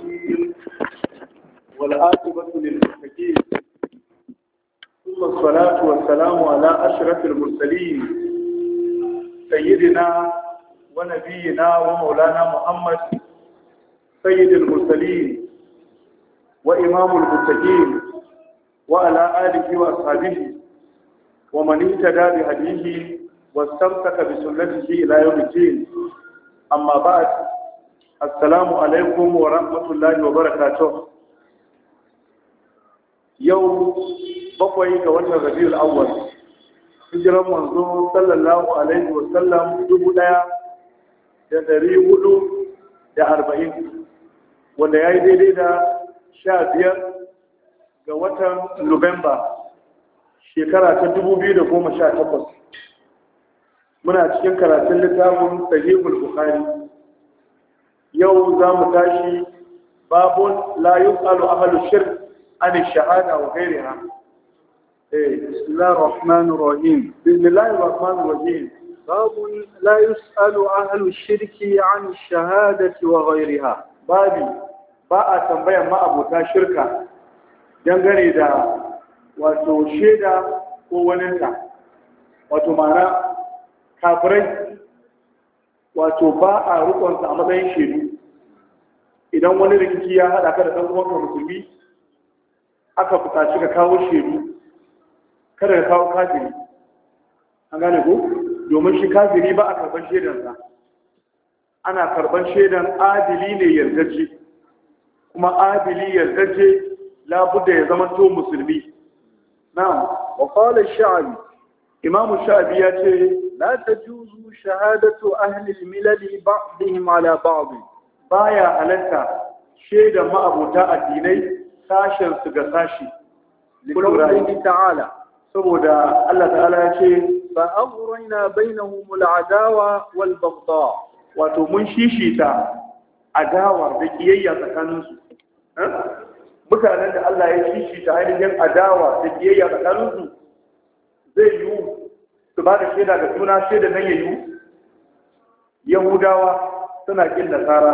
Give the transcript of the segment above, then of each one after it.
الرحيم والعاقبة للمتقين ثم الصلاة والسلام على أشرف المرسلين سيدنا ونبينا ومولانا محمد سيد المرسلين وإمام المتقين وعلى آله وأصحابه ومن اهتدى بهديه واستمسك بسنته إلى يوم الدين. أما بعد، السلام عليكم ورحمة الله وبركاته. يوم بقوي كوجه الربيع الأول hijiran manzo sallallahu alaihi wa sallam 1440 wanda yayi daidai da 15 ga watan Nuwamba shekara ta 2018. muna cikin karatun littafin Sahihul Bukhari. yau za mu tashi babun la yus'alu ahlu shirk an ash-shahada wa ghayriha. بسم الله الرحمن الرحيم. بسم الله الرحمن الرحيم. باب لا يسأل أهل الشرك عن الشهادة وغيرها. بابي باء تنبيه ما أبوتا شركة dangane da wato shaida ko waninta, wato ma'ana kafirai wato ba a rukunsa a matsayin shaidu. idan wani rikici ya haɗa ka da ɗan uwanka musulmi aka buƙaci ka kawo shaidu, kada ka kawo kafiri. an gane ko? domin shi kafiri ba a karban shaidansa, ana karban shaidan adili ne yardajje, kuma adili yardajje labudda ya zama to musulmi. na'am. wa qala ash-sha'bi, imam ash-sha'bi ya ce la tajuzu shahadatu ahli al-milal ba'dihim ala ba'd. baya halatta shaidan ma'abuta addinai sashen su ga sashi. lillahi ta'ala, saboda Allah ta'ala ya ce fa aghrayna bainahum al-adawa wal baghdha, wato mun shishita adawa da kiyayya tsakanin su. mutanen da Allah ya shishita ainihin adawa da kiyayya tsakanin su zai yi su ba da shaida ga juna, shaida nan ya yi. yahudawa suna kin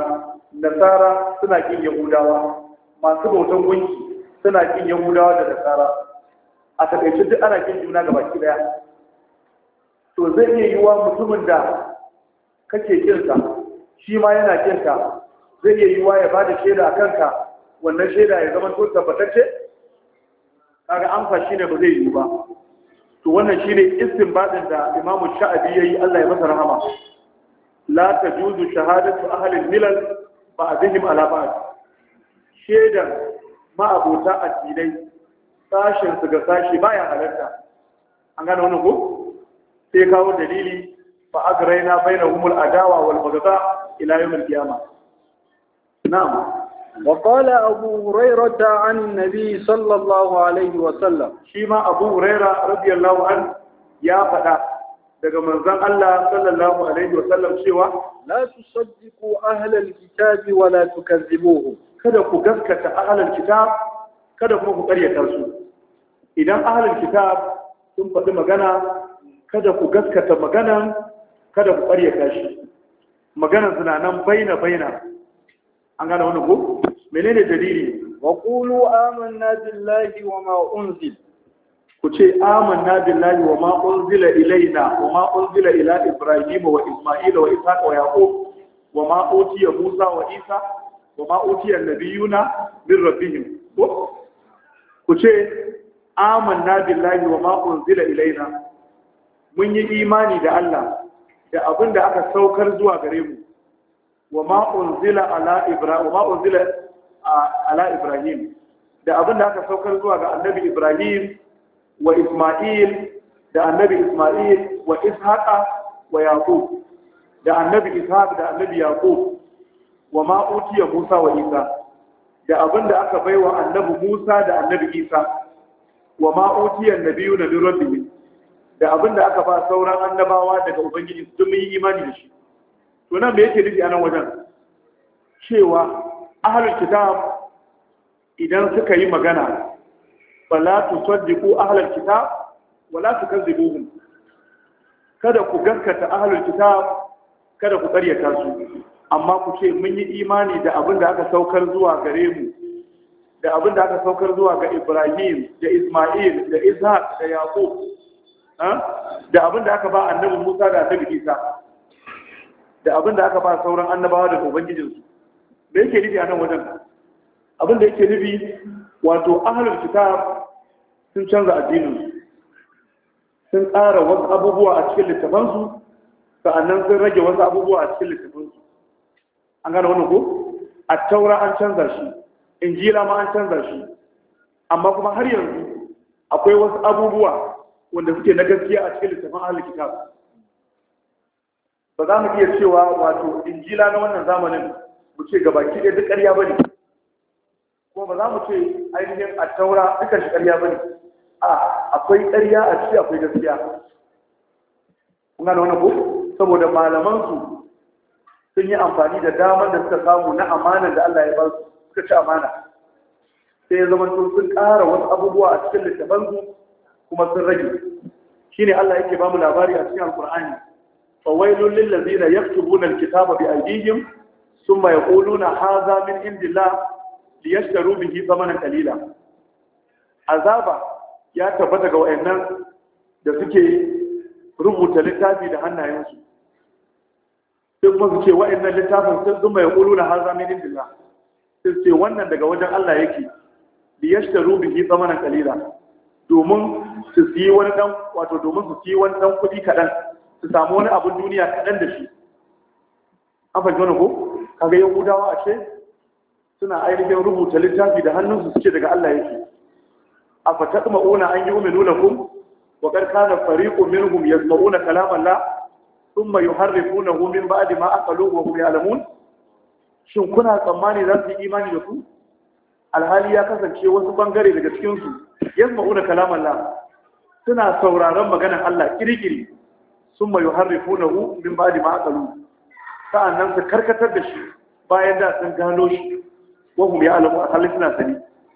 nasara suna kin yahudawa, masu bautan gunki suna kin yahudawa da nasara. a takaice duk ana kin juna ga baki daya. to zai iya yiwuwa mutumin da kake kinsa shi ma yana kinka, zai iya yiwuwa ya bada shaida a kanka, wannan shaida ya zama to tabbatacce. kaga amsa shine ba zai yiwu ba. to wannan shine istinbadin da Imam Sha'abi yayi, Allah ya masa rahama. la tajuzu shahadatu ahli al-milal ba'dihim ala ba'd. shaidan ma abota addinai sashen su ga sashi baya halarta. an gane wannan ko? sai kawo dalili fa agraina bainahumul adawa wal baghdha ila yawm al-qiyamah. na'am. wa qala abu hurairah an an-nabi sallallahu alaihi wa sallam, shi ma abu hurairah radiyallahu an ya fada daga manzon Allah sallallahu alaihi wa sallam cewa la tusaddiqu ahlal kitabi wa la tukazzibuhum. kada ku gaskata ahlal kitab, kada kuma ku ƙaryata su. idan ahlul kitab sun faɗi magana, kada ku gaskata maganan, kada ku ƙaryata shi. maganan suna nan baina. an gane wannan ko? menene dalili? wa qulu amanna billahi wa ma unzil. ku ce amanna billahi wa ma unzila ilaina wa ma unzila ila ibrahim wa isma'ila wa ishaqa wa yaqub wa ma utiya musa wa isa wa ma utiya an-nabiyuna min rabbihim. ku ce amanna billahi wa ma unzila ilaina, mun yi imani da Allah da abin da aka saukar zuwa gare mu. wa ma unzila ala ibrahim, da abin da aka saukar zuwa ga annabi ibrahim wa isma'il, da annabi isma'il wa ishaqa wa yaqub, da annabi ishaq da annabi yaqub. wa ma utiya musa wa isa, da abin da aka baiwa annabi musa da annabi isa. wa ma utiya annabiyuna min rabbihim, da abin da aka ba sauran annabawa daga ubangiji su mun yi imani da shi. to nan me yake nufi anan wajen? cewa ahlul kitab idan suka yi magana, fala tusaddiqu ahlul kitab wala tukazzibuhum. kada ku gaskata ahlul kitab, kada ku ƙaryata su. amma ku ce mun yi imani da abin da aka saukar zuwa gare mu da abin da aka saukar zuwa ga Ibrahim da Isma'il da Ishaq da Yaqub da abin da aka ba annabi Musa da annabi Isa da abin da aka ba sauran annabawa da ubangijinsu me yake nufi a nan wajen abin da yake nufi wato ahlul kitab sun canza addinin sun ƙara wasu abubuwa a cikin littafansu sa'annan sun rage wasu abubuwa a cikin littafansu an gane wannan ko a taura an canza shi injila ma an canza shi amma kuma har yanzu akwai wasu abubuwa wanda suke na gaskiya a cikin littafin ahlul kitab ba za mu iya cewa wato injila na wannan zamanin mu ce gabaki ɗaya duk ƙarya bane kuma ba za mu ce ainihin a taura duka shi ƙarya bane akwai ƙarya a ciki akwai gaskiya kun gane wannan ko saboda malaman su sun yi amfani da damar da suka samu na amanar da Allah ya ba su suka ci amana sai ya zama sun ƙara wasu abubuwa a cikin littafansu kuma sun rage shine Allah yake ba mu labari a cikin alkur'ani fawailul lil ladina yaktubuna alkitaba bi aydihim thumma yaquluna hadha min indillah liyashtaru bihi thamanan qalila azaba ya tabbata ga wayannan da suke rubuta littafi da hannayensu sai kuma su ce wayannan littafin sun thumma yaquluna hadha min indillah sai ce wannan daga wajen Allah yake liyashtaru bihi thamanan qalila domin su siyi wani dan wato domin su siyi wani dan kudi kadan su samu wani abun duniya kadan da shi an fahimci wannan ko kaga yahudawa a ce suna ainihin rubuta littafi da hannunsu suke daga Allah yake afa tatma'una an yu'minu lakum wa qad kana fariqun minhum yasma'una kalama Allah thumma yuharrifunahu min ba'di ma aqaluhu wa hum ya'lamun shin kuna tsammani za su yi imani da ku alhali ya kasance wasu bangare daga cikin su yasma'una kalam Allah suna sauraron maganar Allah kirkiri summa yuharrifunahu min ba'di ma aqalu sa'annan su karkatar da shi bayan da sun gano shi wa hum ya'lamu alhali suna sani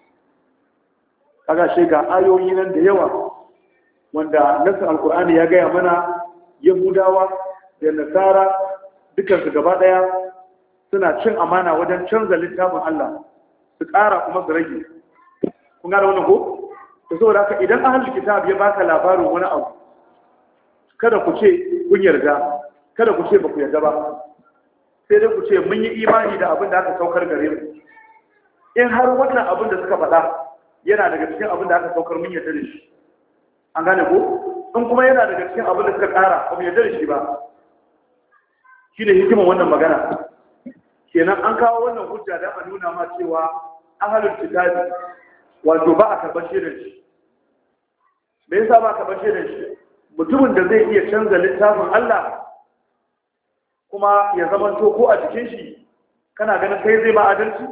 kaga shi ga ayoyi nan da yawa wanda nasin alqur'ani ya gaya mana yahudawa da nasara dukan su gaba daya suna cin amana wajen canza littafin Allah su ƙara kuma su rage kun gane wannan ko to saboda haka idan ahlul kitab ya baka labarin wani abu kada ku ce kun yarda kada ku ce ba ku yarda ba sai dai ku ce mun yi imani da abin da aka saukar gare mu in har wannan abin da suka faɗa yana daga cikin abin da aka saukar mun yarda da shi an gane ko in kuma yana daga cikin abin da suka ƙara ba mu yarda da shi ba shine hikiman wannan magana kenan an kawo wannan hujja da a nuna ma cewa ahlul kitabi wato ba a karɓar shaidar shi me yasa ba a karɓar shaidar shi mutumin da zai iya canza littafin Allah kuma ya zama to ko a cikin shi kana ganin kai zai ba adalci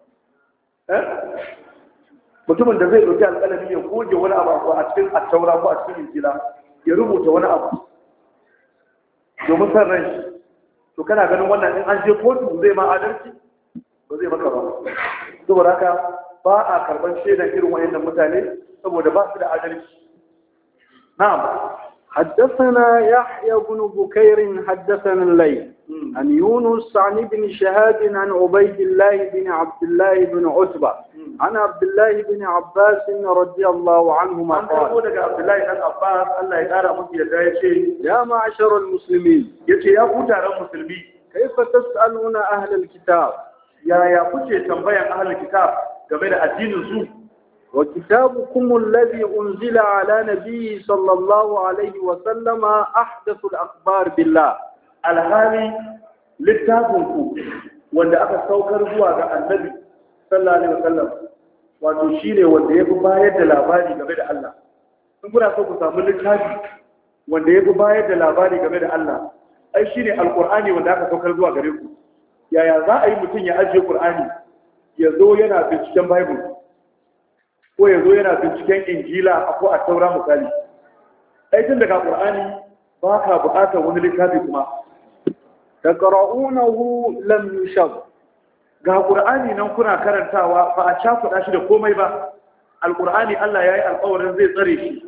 mutumin da zai ɗauki alƙalami ya goge wani abu a cikin attaura ko a cikin injila ya rubuta wani abu domin san ran shi to kana ganin wannan in an je kotu zai ma adalci ba zai maka ba saboda haka ba a karban shaidan irin wayannan mutane saboda ba su da adalci na'am حدثنا يحيى بن بكير حدثنا الليل عن يونس عن ابن شهاب عن عبيد الله بن عبد الله بن عتبة عن عبد الله بن عباس رضي الله عنهما قال عبد الله بن عباس الله يقرا مكي يدايشي يا معشر المسلمين yace ya ku taron musulmi كيف تسألون أهل الكتاب ya kuke tambayan ahlul kitab game da addinin su وكتابكم الذي أنزل على نبي صلى الله عليه وسلم أحدث الأخبار بالله الهالي littafinku wanda aka saukar zuwa ga annabi sallallahu alaihi wasallam wato shine wanda yafi bayar da labari game da Allah in kuna so ku samu littafi wanda yafi bayar da labari game da Allah ai shine alqur'ani wanda aka saukar zuwa gare ku yaya za a yi mutum ya ajiye qur'ani ya zo yana binciken bible ko ya zo yana binciken injila ko a taura misali aikin daga ƙur'ani ba ka buƙatar wani littafi kuma taqra'unahu lam yushab ga ƙur'ani nan kuna karantawa ba a cakuɗa shi da komai ba alƙur'ani Allah ya yi alƙawarin zai tsare shi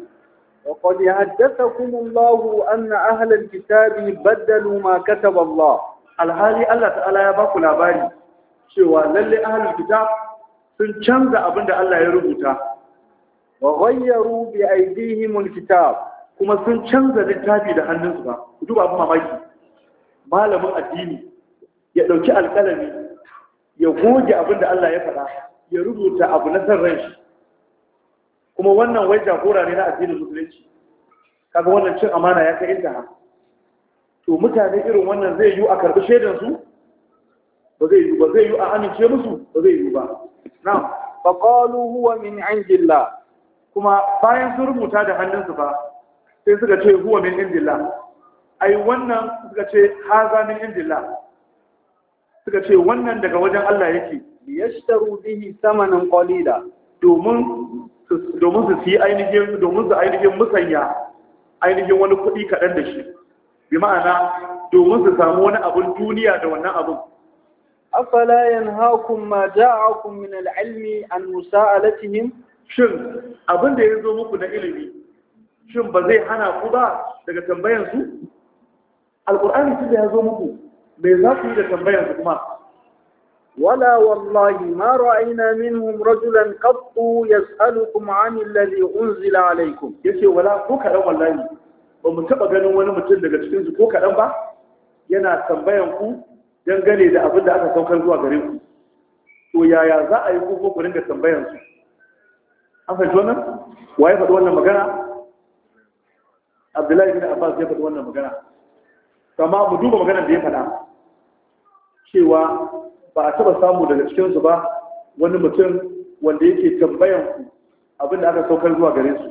وقد حدثكم الله أن أهل الكتاب بدلوا ما كتب الله alhali Allah ta'ala ya baku labari cewa lalle ahlul kitab sun canza abin da Allah ya rubuta wa ghayyaru bi aydihim alkitab kuma sun canza littafi da hannunsu ba ku duba abin mamaki malamin addini ya dauki alƙalami ya goge abin da Allah ya faɗa ya rubuta abu na san ran shi kuma wannan wai jagora ne na addinin musulunci kaga wannan cin amana ya kai inda to mutane irin wannan zai yi a karɓi shaidan su ba zai yi a amince musu ba zai yi ba na'am fa qalu huwa min indillah kuma bayan sun rubuta da hannunsu ba sai suka ce huwa min indillah ai wannan suka ce haza min indillah suka ce wannan daga wajen Allah yake yashtaru bihi thamanan qalila domin su yi ainihin musanya ainihin wani kuɗi kaɗan da shi bi ma'ana domin su samu wani abin duniya da wannan abin afala yanhaakum ma ja'akum min al-ilmi an musa'alatihim shin abin da ya zo muku na ilimi shin ba zai hana ku ba daga tambayan su alqur'ani tun da ya zo muku me za ku yi da tambayan su kuma wala wallahi ma ra'ayna minhum rajulan qattu yas'alukum 'ani alladhi unzila alaykum yace wala ko kadan wallahi ba mu taba ganin wani mutum daga cikin su ko kadan ba yana tambayan ku dangane da abin da aka saukar zuwa gare ku to yaya za a yi ko ku ringa tambayan su an fahimci wannan waye faɗi wannan magana Abdullahi bin Abbas ya faɗi wannan magana amma mu duba maganar da ya faɗa cewa ba a taba samu daga cikin su ba wani mutum wanda yake tambayan ku abin da aka saukar zuwa gare su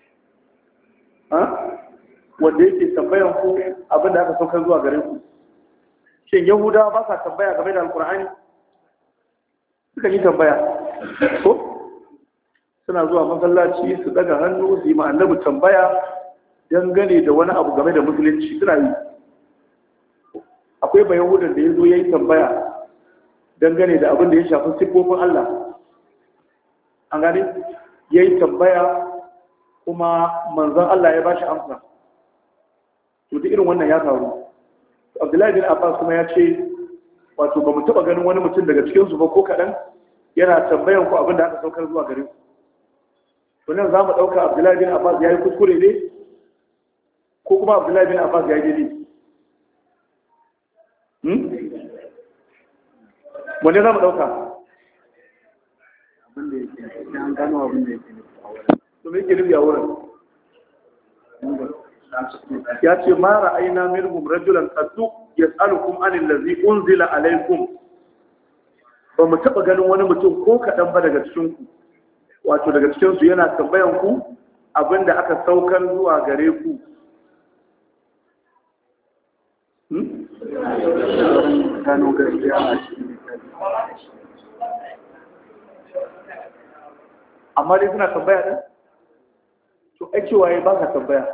wanda yake tambayan ku abin da aka saukar zuwa gare ku shin yahudawa ba sa tambaya game da alkur'ani suka yi tambaya ko suna zuwa masallaci su daga hannu su yi ma annabi tambaya dangane da wani abu game da musulunci suna yi akwai ba yahudan da ya zo ya yi tambaya dangane da abin da ya shafi siffofin Allah an gane ya yi tambaya kuma manzon Allah ya ba shi amsa to duk irin wannan ya faru Abdullahi bin Abbas kuma ya ce wato ba mu taba ganin wani mutum daga cikin su ba ko kadan yana tambayan ku abin da aka saukar zuwa gare ku to nan za mu dauka Abdullahi bin Abbas yayi kuskure ne ko kuma Abdullahi bin Abbas yayi daidai wanne za mu dauka abin da yake an gano abin da yake to me yake nufi a wurin ya ce ma ra'ayna minhum rajulan qaddu yas'alukum anil ladhi unzila alaykum ba mu taba ganin wani mutum ko kadan ba daga cikin ku wato daga cikin su yana tambayan ku abinda aka saukar zuwa gare ku gano gaskiya amma dai suna tambaya din to ai cewa yayi ba ka tambaya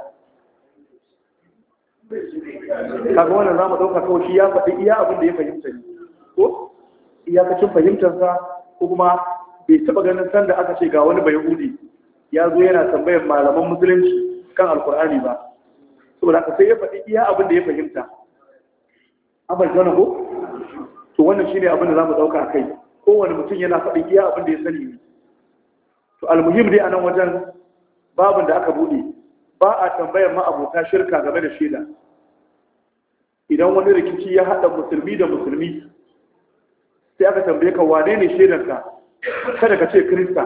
kaga wannan zamu dauka kawai shi ya faɗi iya abin da ya fahimta ne ko iyakacin fahimtarsa ko kuma bai taɓa ganin sanda aka ce ga wani bayahudi ya zo yana tambayar malaman musulunci kan alkur'ani ba saboda haka sai ya faɗi iya abin da ya fahimta an bai zana ko to wannan shine abin da zamu dauka a kai kowane mutum yana faɗi iya abin da ya sani ne to almuhim dai a nan wajen babin da aka buɗe ba a tambayar ma'abota shirka game da shaida idan wani rikici ya haɗa musulmi da musulmi sai aka tambaye ka wane ne shaidanka kada ka ce kirista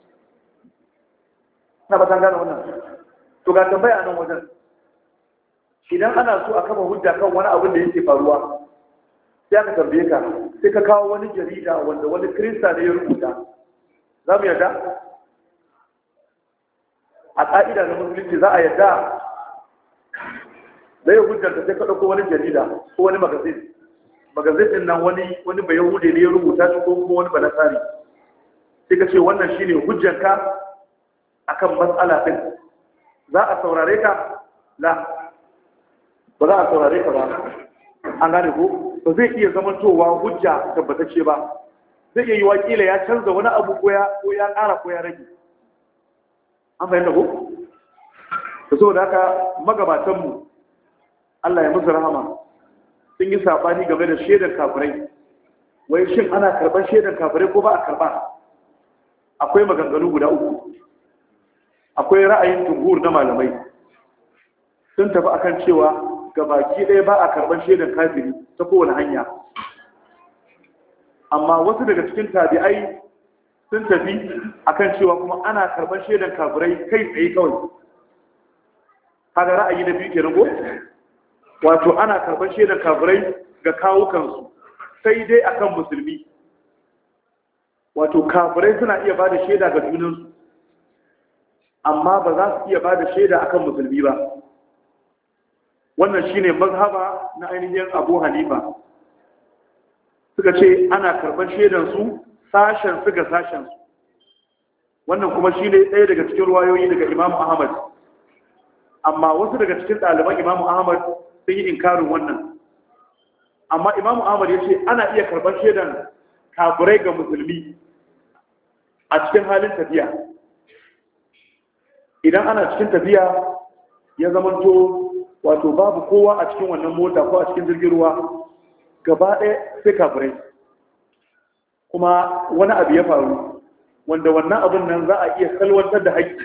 na ba san gane wannan to ga tambaya nan wajen idan ana so a kama hujja kan wani abin da yake faruwa sai aka tambaye ka sai ka kawo wani jarida wanda wani kirista ne ya rubuta za mu yarda a ƙa'ida na musulunci za a yarda da ya hujjar da sai ka ɗauko wani jarida ko wani magazin din nan wani bai yahude ne ya rubuta shi ko kuma wani banasari sai ka ce wannan shi ne hujjarka akan matsala ɗin za a saurare ka la ba za a saurare ka ba an gane ko ba zai iya zamantowa hujja tabbatacce ba zai iya yi wakila ya canza wani abu ko ya ƙara ko ya rage an fahimta ko da saboda haka magabatanmu Allah ya musu rahama sun yi sabani game da shaidar kafirai, wai shin ana karban shaidar kafirai ko ba a karba. Akwai maganganu guda uku. Akwai ra'ayin jumhur na malamai sun tafi akan cewa gabaki ɗaya ba a karban shaidar kafiri ta kowane hanya, amma wasu daga cikin tabi'ai sun tafi akan cewa kuma ana karban shaidar kafirai kai tsaye kawai. Kaga ra'ayi na biyu kenan ko, wato ana karban shaidar kafirai ga kawukansu sai dai akan musulmi. Wato kafirai suna iya bada shaida ga junansu, amma ba za su iya bada shaida akan musulmi ba. Wannan shine mazhaba na ainihin Abu Hanifa. Suka ce ana karban shaidan su sashen su ga sashen su. Wannan kuma shine ɗaya daga cikin ruwayoyi daga Imam Ahmad. Amma wasu daga cikin ɗaliban Imam Ahmad sun yi inkarin wannan. Amma Imam Ahmad ya ce ana iya karban shaidan kafirai ga musulmi a cikin halin tafiya. Idan ana cikin tafiya ya zamanto wato babu kowa a cikin wannan mota ko a cikin jirgin ruwa, gaba ɗaya sai kafirai, kuma wani abu ya faru wanda wannan abin nan za a iya salwantar da haƙƙi,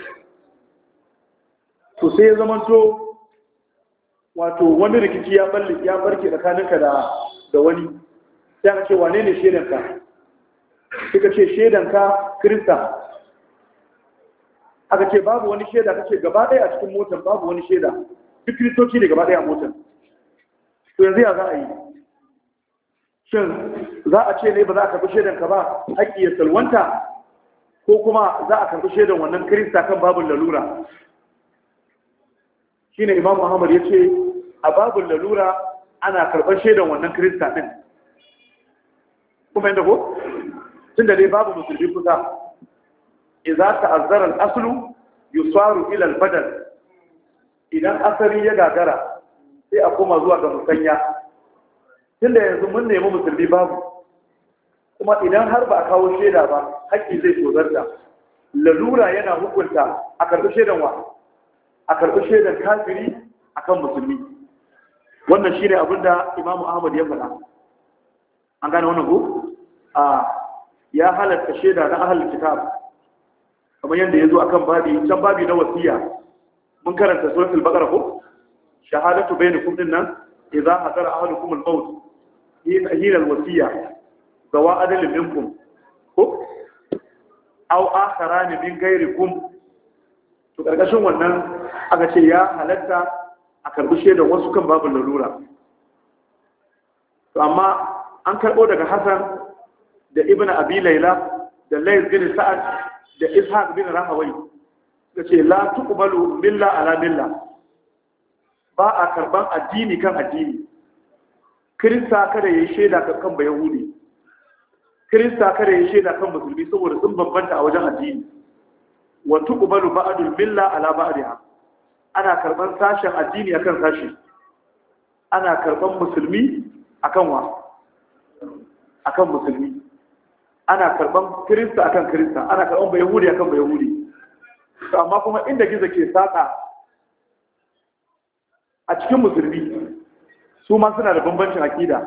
to sai ya zamanto wato wani rikici ya barke tsakaninka da wani, sai aka ce wane ne shaidanka? suka ce shaidanka Kirista. Aka ce babu wani shaida, kace gaba ɗaya a cikin motar babu wani shaida, duk kiristoci ne gaba ɗaya a motar. To yanzu ya za a yi? Shin za a ce ne ba za a karɓi shaidanka ba haƙƙi ya salwanta, ko kuma za a karɓi shaidan wannan Kirista kan babin lalura? Shine Imam Muhammad ya ce a babin lalura ana karɓar shaidan wannan Kirista ɗin. Kuma yadda ko? Tun da dai babu musulmi kusa, idza ta'azzara al-aslu yusaru ila al-badal. Idan asali ya gagara sai a koma zuwa ga musanya. Tunda yanzu mun nemi musulmi babu, kuma idan har ba a kawo shaida ba haƙƙi zai tozarta. Lalura yana hukunta a karɓi shaidan wa? A karɓi shaidan kafiri akan musulmi. Wannan shine abin da Imam Ahmad ya faɗa. An gane wannan ko? Ya halatta shaida na ahlul kitab, kamar yadda ya zo a kan babi na wasiya. Mun karanta suratul baqara ko? Shahadatu bainakum dinnan idza hadara ahadukum al-maut hina al-wasiya zawa adalin minkum ko aw akharani min ghayrikum. To karkashin wannan aka ce ya halatta a karbi shaidan wasu kan babin lalura. To amma an karbo daga Hassan da Ibn Abi Layla da Layth bin Sa'ad da Ishaq bin Rahawai, suka ce la tuqbalu milla ala milla, ba a karban addini kan addini. Kirista kada yayi shaida kan Bayahudi, Kirista kada yayi shaida kan musulmi saboda sun bambanta a wajen addini. Wa tuqbalu ba'dul milla ala ba'diha, ana karban sashen addini akan sashi. Ana karban musulmi akan wa? Akan musulmi. Ana karban Kirista akan Kirista, ana karban Bayahudi akan Bayahudi. Amma kuma inda gizo ke saka a cikin musulmi, su ma suna da bambancin akida.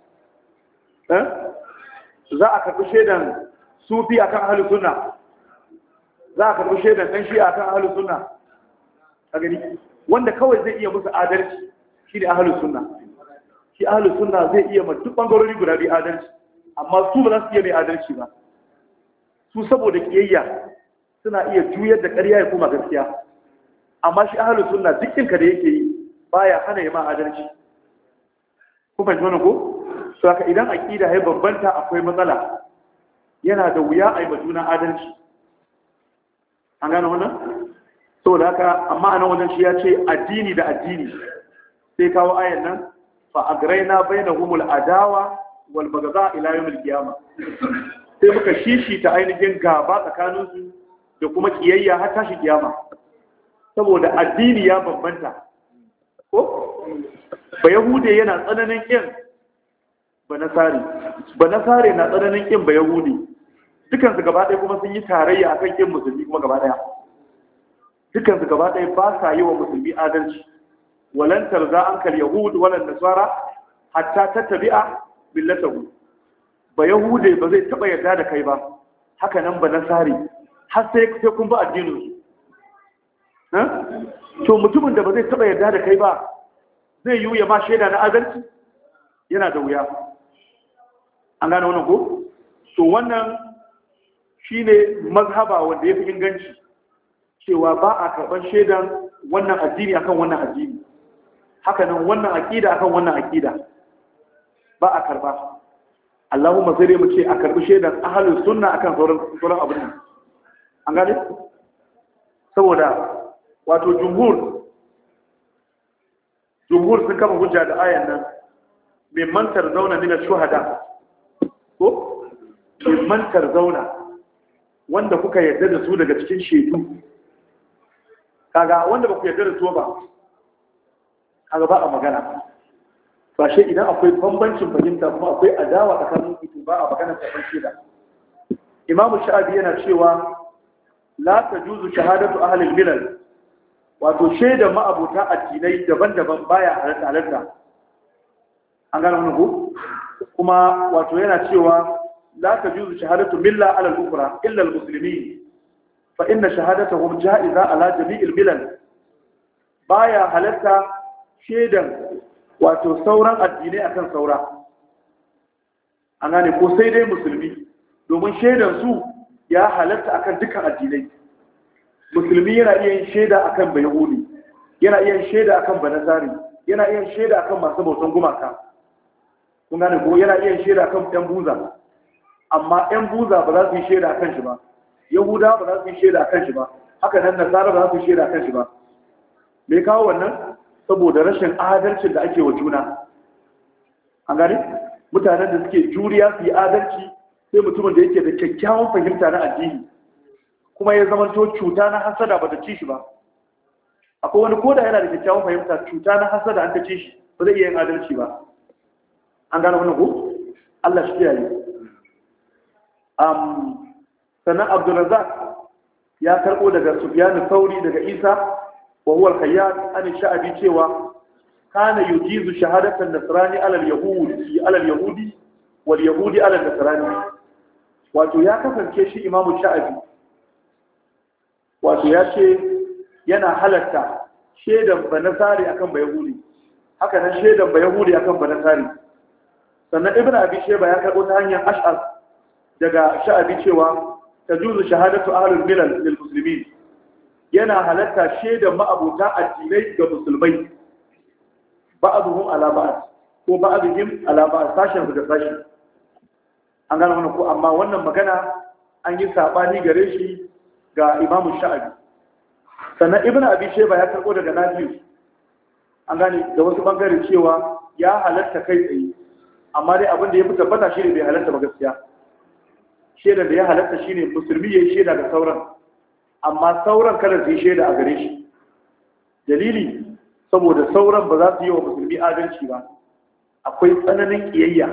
Za a karbi shaidan Sufi akan Ahlus Sunna, za a karbi shaidan ɗan Shi'a akan Ahlus Sunna. A gani wanda kawai zai iya musu adalci shine Ahlus Sunna. Shi Ahlus Sunna zai iya ma duk bangarori guda biyu adalci, amma su ba za su iya mai adalci ba. Su saboda kiyayya suna iya juyar da ƙarya ya koma gaskiya, amma shi Ahlus Sunna dukkinka da yake yi baya hana ya ma adalci. Ku fahimci wannan ko? So haka idan aqida ya babbanta akwai matsala, yana da wuya a yi ma juna adalci. An gane wannan? Saboda haka amma a nan wajen shi ya ce addini da addini, sai kawo ayan nan fa agraina bainahumul adawa wal baghdha ila yawmil qiyamah. Sai muka shishita ainihin gaba tsakaninsu da kuma kiyayya har tashi kiyama, saboda addini ya bambanta. Ko ba Yahude yana tsananin kin ba Nasare na tsananin kin ba Yahude, dukansu gaba ɗaya kuma sun yi tarayya akan kin musulmi kuma gaba ɗaya. Dukansu gaba ɗaya ba sa yi wa musulmi adalci. Walan tarza ankal yahud walan nasara hatta tattabi'a millatahu. Ba yahude ba zai taba yarda da kai ba, haka nan ba nasari har sai kun ba addinin su. To mutumin da ba zai taba yarda da kai ba zai yi ya ma shaida na adalci, yana da wuya. An gane wannan ko? To wannan shine mazhaba wanda yafi inganci, cewa ba a karban shaidan wannan addini akan wannan addini, haka nan wannan aqida akan wannan aqida ba a karba. Allahumma sai dai mu ce a karbi shaidan ahlus sunna akan sauran abin nan. An gane? Saboda wato jumhur sun kama hujja da ayan nan, mai mantar zauna min shuhada ko mai mantar zauna, wanda kuka yarda da su daga cikin shaidu. Kaga wanda ba ku yarda da su ba, kaga ba a magana. Ba shi idan akwai bambancin fahimta kuma akwai adawa tsakanin su, ba a magana ta shaida. Imam Sha'abi yana cewa la tajuzu shahadatu ahli al-milal, wato shaidan ma'abuta addinai daban-daban baya halatta. An gane wannan ko? Kuma wato yana cewa la tajuzu shahadatu milla ala al-ukhra illa al-muslimin fa inna shahadatuhum ja'iza ala jami'il milal. Baya halatta shaidan wato sauran addinai akan saura. An gane ko? Sai dai musulmi, domin shaidan su ya halatta akan dukkan addinai. Musulmi yana iya yin shaida akan bayahudi, yana iya yin shaida akan banazari, yana iya yin shaida akan masu bautan gumaka. Kun gane ko? Yana iya yin shaida akan ɗan buza, amma ɗan buza ba za su yi shaida akan shi ba, yahuda ba za su yi shaida akan shi ba, haka nan nasara ba za su yi shaida akan shi ba. Me kawo wannan? Saboda rashin adalcin da ake wa juna. An gane? Mutanen da suke juriya su yi adalci, sai mutumin da yake da kyakkyawan fahimta na addini kuma ya zama to cuta na hasada ba ta ci shi ba. Akwai wani koda yana da kyakkyawan fahimta, cuta na hasada an ta ci shi, ba zai iya yin adalci ba. An gane wannan ko? Allah shi kiyaye. Sannan Abdurrazzaq ya karɓo daga Sufyan Thauri daga Isa wa huwa al-Khayyat an Sha'abi cewa kana yujizu shahadatan nasrani ala al-yahudi wal yahudi ala al-nasrani. Wato ya kasance shi Imamu Sha'abi wato ya ce yana halatta shaidan banasari akan bayahudi, haka nan shaidan bayahudi akan banasari. Sannan Ibn Abi Shayba ya karɓo ta hanyar Ash'as daga Sha'abi cewa tajuzu shahadatu ahlul milal lil muslimin, yana halatta shaidan ma'abuta addinai ga musulmai, ba'aduhum ala ba'd ko ba'aduhum ala ba'd, sashen da sashi. An gane wannan ko? Amma wannan magana an yi sabani gare shi ga Imamu Sha'abi. Sannan Ibn Abi Shayba ya karɓo daga Nafi, an gane da wasu bangare cewa ya halatta kai tsaye, amma dai abin da ya fi tabbata shi ne bai halatta ba gaskiya. Shaidar da ya halatta shi ne musulmi ya yi shaida ga sauran, amma sauran kada su yi shaida a gare shi. Dalili, saboda sauran ba za su yi wa musulmi adalci ba. Akwai tsananin kiyayya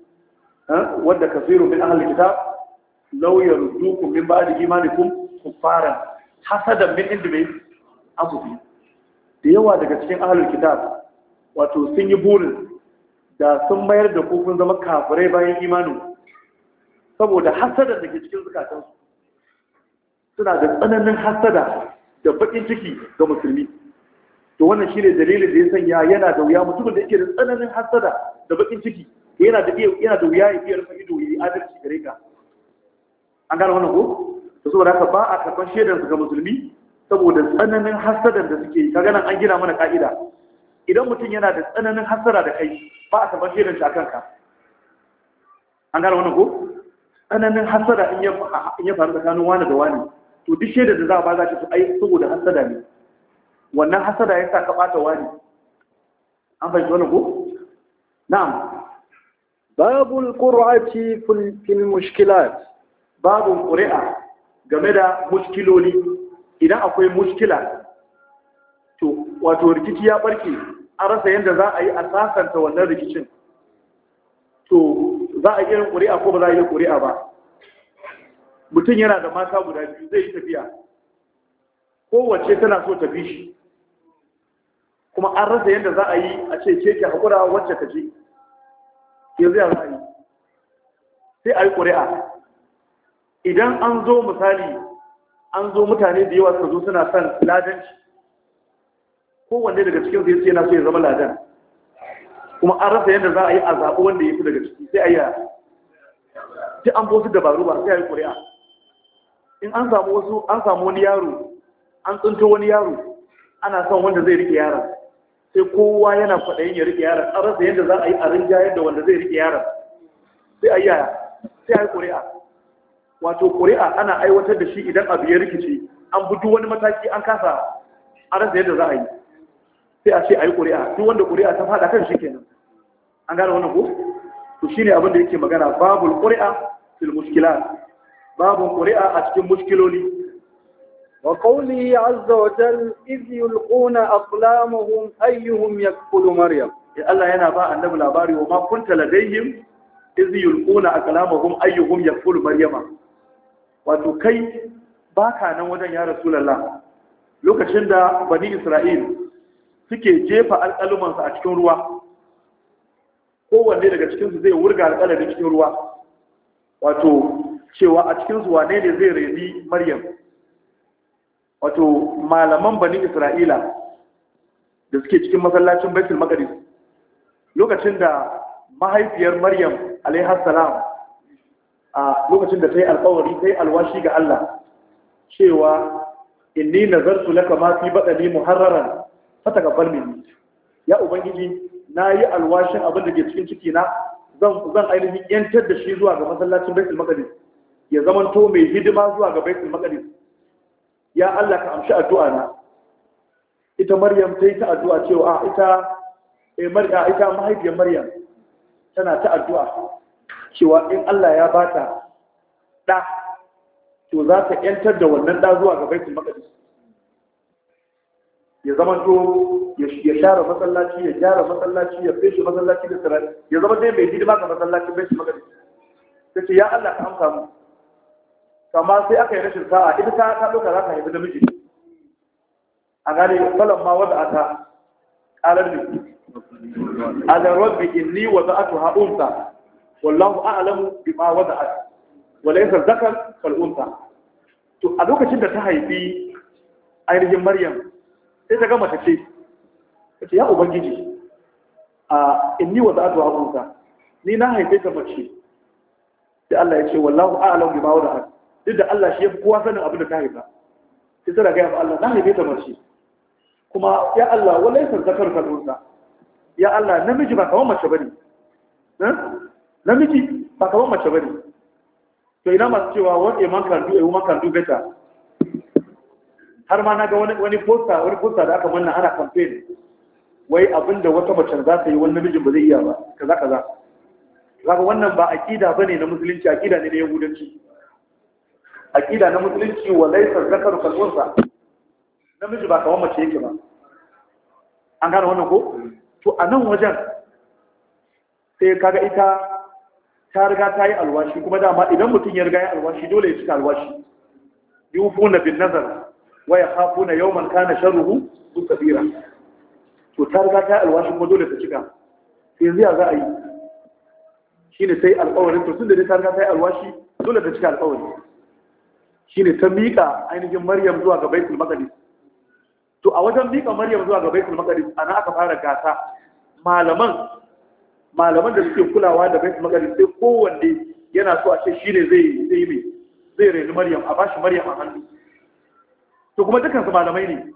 wanda kasiru min ahli kitab law yardukum min ba'di imanikum kuffaran hasadan min indi bai abubi. Da yawa daga cikin ahli kitab wato sun yi burin da sun mayar da ku kun zama kafirai bayan imanin, saboda hasadan da ke cikin zukatansu. Suna da tsananin hasada da bakin ciki ga musulmi. To wannan shine dalilin da ya sanya yana da wuya mutumin da yake da tsananin hasada da bakin ciki yana da wuya ya iya rufe ido ya yi adalci gare ka. An gane wannan ko? To saboda haka ba a karɓar shaidar su ga musulmi saboda tsananin hasadan da suke yi. Kaga nan an gina mana ka'ida, idan mutum yana da tsananin hasada da kai ba a karɓar shaidar shi a kanka. An gane wannan ko? Tsananin hasada in ya faru tsakanin wani da wani, to duk shaidar da za a ba za ta ai saboda hasada ne, wannan hasada ya sa ka bata wani. An fahimci wannan ko? Na'am. Babul qur'ati fil mushkilat. Babul qur'a game da mushkiloli. Idan akwai mushkila, to wato rikici ya barke, an rasa yadda za a yi a sasanta wannan rikicin, to za a yi ƙuri'a ko ba za a yi ƙuri'a ba. Mutum yana da mata guda biyu, zai yi tafiya, kowace tana so ta bi shi, kuma an rasa yadda za a yi a ce ke haƙura wacce ka ce. yanzu ya zai sai a yi ƙuri'a. Idan an zo misali an zo mutane da yawa su zo suna son ladanci, kowanne daga cikin zai ce yana so ya zama ladan, kuma an rasa yadda za a yi a zaɓi wanda ya fi daga ciki, sai a yi sai an bosu dabaru ba sai a yi ƙuri'a. In an samu wani yaro, an tsinto wani yaro, ana son wanda zai rike yaron, sai kowa yana kwaɗayin ya rike yaron, an rasa yadda za a yi a rinjayar da wanda zai rike yaron, sai a yi ƙuri'a. Wato ƙuri'a ana aiwatar da shi idan abu ya rikice, an bi duk wani mataki an kasa, an rasa yadda za a yi, sai a ce a yi ƙuri'a. Duk wanda ƙuri'a ta faɗa kan shi kenan. An gane wannan ko? To shine abin da yake magana, babul ƙuri'a fil mushkilat, babun ƙuri'a a cikin mushkiloli. وقوله عز وجل إذ يلقون أقلامهم أيهم يكفل مريم. الله yana ba annabi labari wa ma kunta ladayhim iz yulquna aqlamahum ayyuhum yakfulu maryama. Wato kai baka nan wajen ya rasulullah lokacin da bani Isra'il suke jefa alƙalumansu a cikin ruwa, kowanne daga cikin su zai wurga alƙalamin cikin ruwa, wato cewa a cikin su wane ne zai reni Maryam. Wato malaman bani Isra'ila da suke cikin masallacin Baitul Maqdis, lokacin da mahaifiyar Maryam alaiha salam a lokacin da ta yi alƙawari, ta yi alwashi ga Allah cewa inni nazartu laka ma fi badani muharraran fataqabbal minni, ya ubangiji na yi alwashin abin da ke cikin ciki na zan ainihin yantar da shi zuwa ga masallacin Baitul Maqdis, ya zamanto mai hidima zuwa ga Baitul Maqdis. Ya Allah ka amshi addu'a na. Ita Maryam ta yi ta addu'a cewa ita mahaifiyar Maryam tana ta addu'a cewa in Allah ya bata ɗa, to za ta ‘yantar da wannan ɗa zuwa ga Baitul Maqdis. Ya zama to ya share masallaci, ya gyara masallaci, ya feshe masallaci da sarari, ya zama dai mai hidima ga masallacin Baitul Maqdis. Ta ce ya Allah ka amsa mu. Kama sai aka yi rashin sa'a, ita ta ɗauka za ka haifi namiji. A gane falon ma wadda aka ƙarar da ala rabbi inni wada'atu ha'unta wallahu a'lamu bima wada'at wa laysa zakar kal unta. To a lokacin da ta haifi ainihin Maryam sai ta ga mace ce, tace ya ubangiji inni wada'atu ha'unta, ni na haife ta mace. Sai Allah ya ce wallahu a'lamu bima wada'at, duk da Allah shi ya fi kowa sanin abin da ta haifa. Sai tana gaya ma Allah, na haife ta mace, kuma ya Allah wala yasa zakar kalunsa, ya Allah namiji ba kaman mace bane, namiji ba kaman mace bane. To ina masu cewa what a man can do a woman can do better. Har ma na ga wani poster da aka manna ana campaign, wai abinda wata mace za ta yi wani namijin ba zai iya ba, kaza kaza. Kaga wannan ba aqida bane na musulunci, aqida ne na yahudanci. Aqida na musulunci wa laysa zakaru kal unsa, namiji ba kaman mace yake ba. An gane wannan ko? To a nan wajen sai kaga ita ta riga ta yi alwashi, kuma dama idan mutum ya riga ya alwashi dole ya cika alwashi. Yufuna bin nazar wa yakhafuna yawman kana sharruhu mustadira. To ta riga ta yi alwashi kuma dole ta cika. Sai yanzu ya za a yi? Shine sai alƙawarin, to tunda dai ta riga ta yi alwashi dole ta cika alƙawari. Shine ta miƙa ainihin Maryam zuwa ga Baitul Maqdis. To a wajen miƙa Maryam zuwa ga Baitul Maqdis ana aka fara gasa. Malaman da suke kulawa da Baitul Maqdis sai kowanne yana so a ce shine zai reni Maryam, a bashi Maryam a hannu. To kuma dukkan su malamai ne.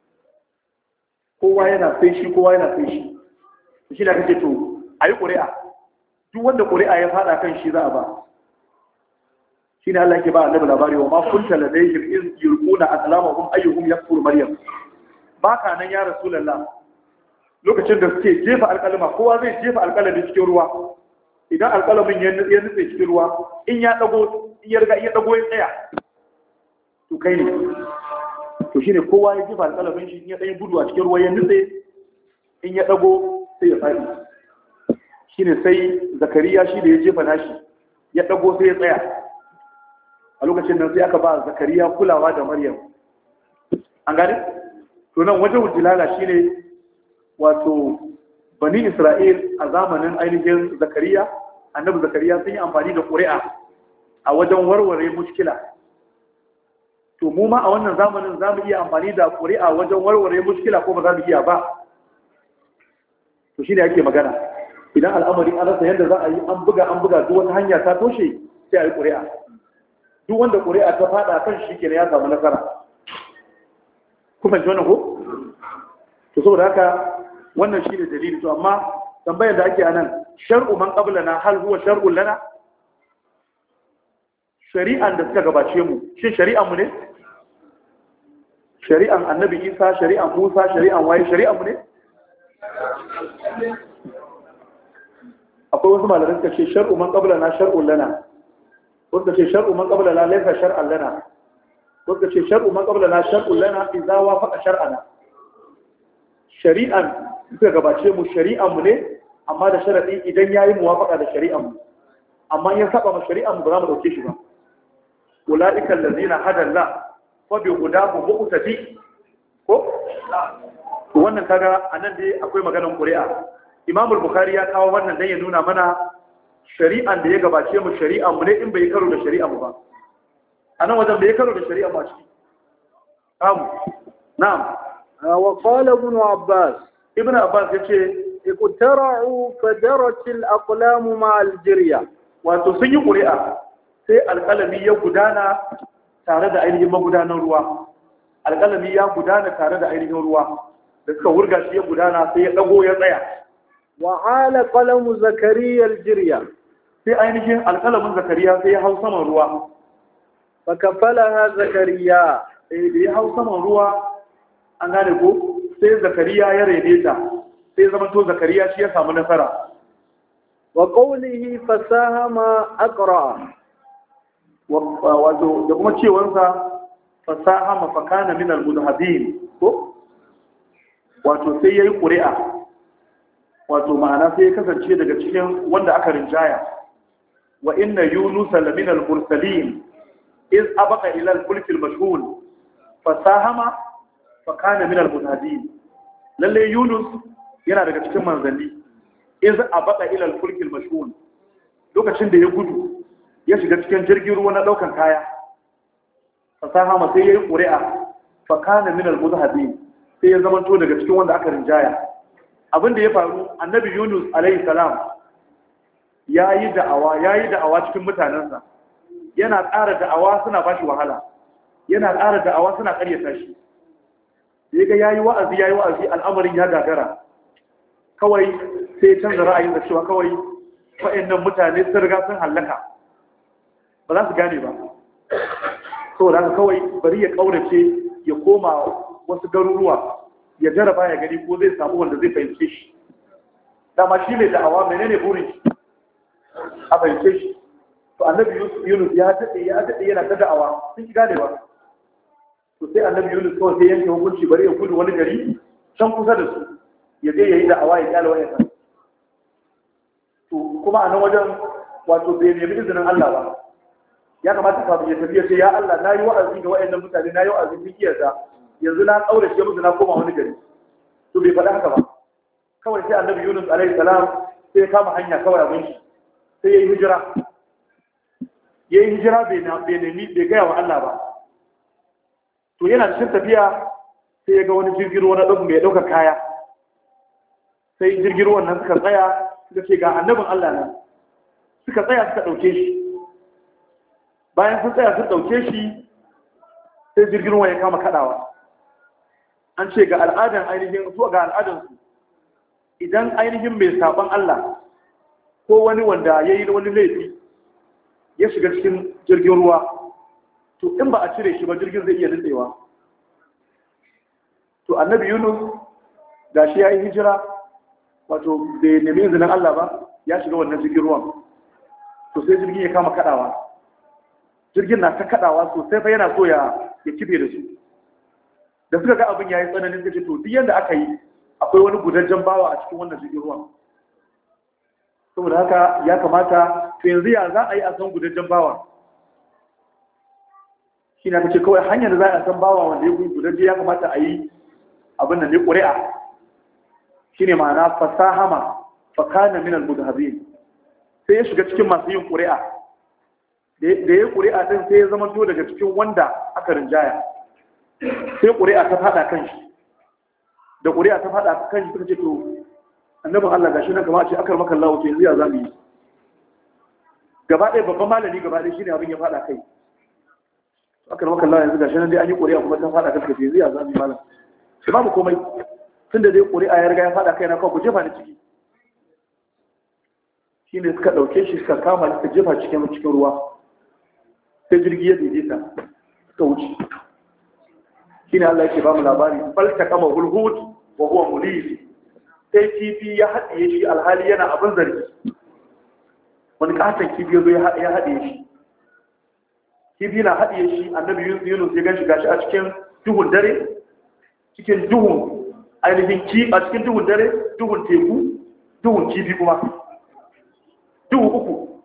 Kowa yana sai shi. Shi ne kace to ayi ƙuri'a. Duk wanda ƙuri'a ya fada kan shi za a ba. Shine Allah yake ba annabi labari wa ma kunta ladayhim iz yulquna aqlamahum ayyuhum yakfuru Maryam. Baka nan ya Rasulullah lokacin da suke jefa alƙalama, kowa zai jefa alƙalamin cikin ruwa. Idan alƙalamin ya nutse cikin ruwa, in ya dago ya tsaya, to kai ne. To shine kowa ya jefa alƙalamin shi, in ya dai gudu a cikin ruwa ya nutse, in ya dago sai ya fadi. Shine sai Zakariya shi da ya jefa nashi, ya dago sai ya tsaya. A lokacin nan sai aka ba Zakariya kulawa da Maryam. An gane? To nan wajen wujilala shine wato bani Isra'il a zamanin ainihin Zakariya, annabi Zakariya sun yi amfani da ƙuri'a a wajen warware mushkila. To mu ma a wannan zamanin za mu iya amfani da ƙuri'a wajen warware mushkila ko ba za mu iya ba? To shi ne ake magana. Idan al'amari an rasa yadda za a yi an buga duk wata hanya ta toshe sai a yi ƙuri'a. Duk wanda ƙuri'a ta faɗa kan shi kenan ya samu nasara. Ku fahimci wannan ko? To saboda haka wannan shi ne dalili. To amma tambayar da ake anan, shar'u man qablana hal huwa shar'un lana? Shari'an da suka gabace mu shin shari'an mu ne? Shari'an Annabi Isa, shari'an Musa, shari'an waye, shari'an mu ne? Akwai wasu malamai suka ce shar'u man qablana shar'un lana, wasu suka ce shar'u man qablana laysa shar'an lana, wasu suka ce shar'u man qablana shar'un lana idza wafaqa shar'ana. Shari'an suka gabace mu shari'an mu ne, amma da sharadi idan yayi muwafaqa da shari'an mu, amma in ya saba ma shari'an mu ba za mu dauke shi ba. Ulaika allazina hada Allah fa bi hudahu muqtadi. Ko wannan kaga anan dai akwai maganar ƙuri'a. Imam al-Bukhari ya kawo wannan dan ya nuna mana shari'an da ya gabace mu shari'an mu ne in bai karo da shari'an mu ba. Anan wajen bai karo da shari'an mu a ciki. Na'am. Wa qala ibn Abbas, ibn Abbas yace iqtara'u fajarat al-aqlam ma'a al-jirya. Wato sun yi ƙuri'a sai alƙalami ya gudana tare da ainihin magudanar ruwa. Alƙalami ya gudana tare da ainihin ruwa. Da suka wurga shi ya gudana sai ya dago ya tsaya. Wa ala qalamu Zakariya al-jirya. Sai ainihin alƙalamin Zakariya sai ya hau saman ruwa. Fa kafalaha Zakariya. Da ya hau saman ruwa an gane ko sai Zakariya ya rene ta. Sai zama to Zakariya shi ya samu nasara. Wa qawlihi fasahama aqra. Wato da kuma cewansa fasahama fakana min al-mudhabin ko wato sai yayi ƙuri'a, wato ma'ana sai ya kasance daga cikin wanda aka rinjaya. Wa inna yunus lamina al-mursalin iz abaqa ila al-fulk al-mashhul fasahama fakana min al-mudhabin. Lalle Yunus yana daga cikin manzanni. Iz abaqa ila al-fulk al-mashhul, lokacin da ya gudu ya shiga cikin jirgin ruwa na daukan kaya. Fasahama sai yayi ƙuri'a fakana min al-mudhabin, sai ya zamanto daga cikin wanda aka rinjaya. Abin da ya faru, annabi Yunus alayhi salam yayi da'awa cikin mutanensa. Yana ƙara da'awa suna bashi wahala, yana ƙara da'awa suna ƙaryata shi. Yaga yayi wa'azi al'amarin ya gagara. Kawai sai canza ra'ayin da cewa kawai wa'annan mutane sun riga sun hallaka, ba za su gane ba. Saboda haka kawai bari ya kaurace ya koma wasu garuruwa ya jaraba ya gani ko zai samu wanda zai fahimce shi. Dama shi mai da'awa menene burin shi? A fahimce shi. To annabi Yunus ya daɗe yana ta da'awa sun ki ganewa. To sai annabi Yunus kawai sai yanke hukunci bari ya gudu wani gari can kusa da su ya je ya yi da'awa ya kyale wayan. To kuma a nan wajen wato bai nemi izinin Allah ba. Ya kamata kafin ya tafi ya ce ya Allah na yi wa'azi ga wayannan mutane, na yi wa'azi sun kiyarta, yanzu na kaurace musu na koma wani gari. To bai faɗa haka ba. Kawai sai annabi Yunus alaihi salam sai ya kama hanya kawai abin shi. Sai ya yi hijira. Ya yi hijira bai gaya wa Allah ba. To yana cikin tafiya sai ya ga wani jirgin ruwa na ɗauka mai ɗaukar kaya. Sai jirgin ruwan nan suka tsaya suka ce ga annabin Allah nan. Suka tsaya suka ɗauke shi. Bayan sun tsaya sun ɗauke shi sai jirgin ruwa ya kama kaɗawa. An ce ga al'adan ainihin su ga al'adansu idan ainihin mai saɓon Allah ko wani wanda ya yi wani laifi ya shiga cikin jirgin ruwa, to in ba a cire shi ba jirgin zai iya nutsewa. To annabi Yunus ga shi ya yi hijira, wato bai nemi izinin Allah ba, ya shiga wannan jirgin ruwan. To sai jirgin ya kama kaɗawa. Jirgin na ta kaɗawa sosai fa yana so ya kife da su. Da suka ga abin ya yi tsananin suka ce to duk yadda aka yi akwai wani gudajen bawa a cikin wannan jirgin ruwan. Saboda haka ya kamata to yanzu ya za a yi a san gudajen bawa. Shi na kace kawai hanyar da za a san bawa wanda ya gudajen ya kamata a yi abin da ne ƙuri'a. shine ma'ana fasahama fa kana min al-mudhabin, sai ya shiga cikin masu yin ƙuri'a. Da ya ƙuri'a din sai ya zama to daga cikin wanda aka rinjaya, sai ƙuri'a ta fada kan shi. Da ƙuri'a ta fada kan shi suka ce to annabin Allah gashi nan gaba ce akar maka Allah wato yanzu ya zamu yi. Gaba ɗaya babban malami gaba ɗaya shine abin ya fada kai. Akar maka Allah yanzu gashi nan dai an yi ƙuri'a kuma ta fada kan shi yanzu ya zamu yi malam. Sai babu komai, tunda dai ƙuri'a ya riga ya fada kai na kawai ku jefa ni ciki. Shi ne suka ɗauke shi suka kama suka jefa cikin ruwa, sai jirgi ya daidaita suka wuce. Shi ne Allah yake ba mu labari falta kama hulhut wa huwa mulis, sai kifi ya haɗiye shi alhali yana abin zargi. Wani ƙaton kifi ya zo ya haɗiye shi. Kifi na haɗiye shi, annabi Yunus ya gan shi gashi a cikin duhun dare, cikin duhun ainihin a cikin duhun dare, duhun teku, duhun kifi kuma. Duhu uku.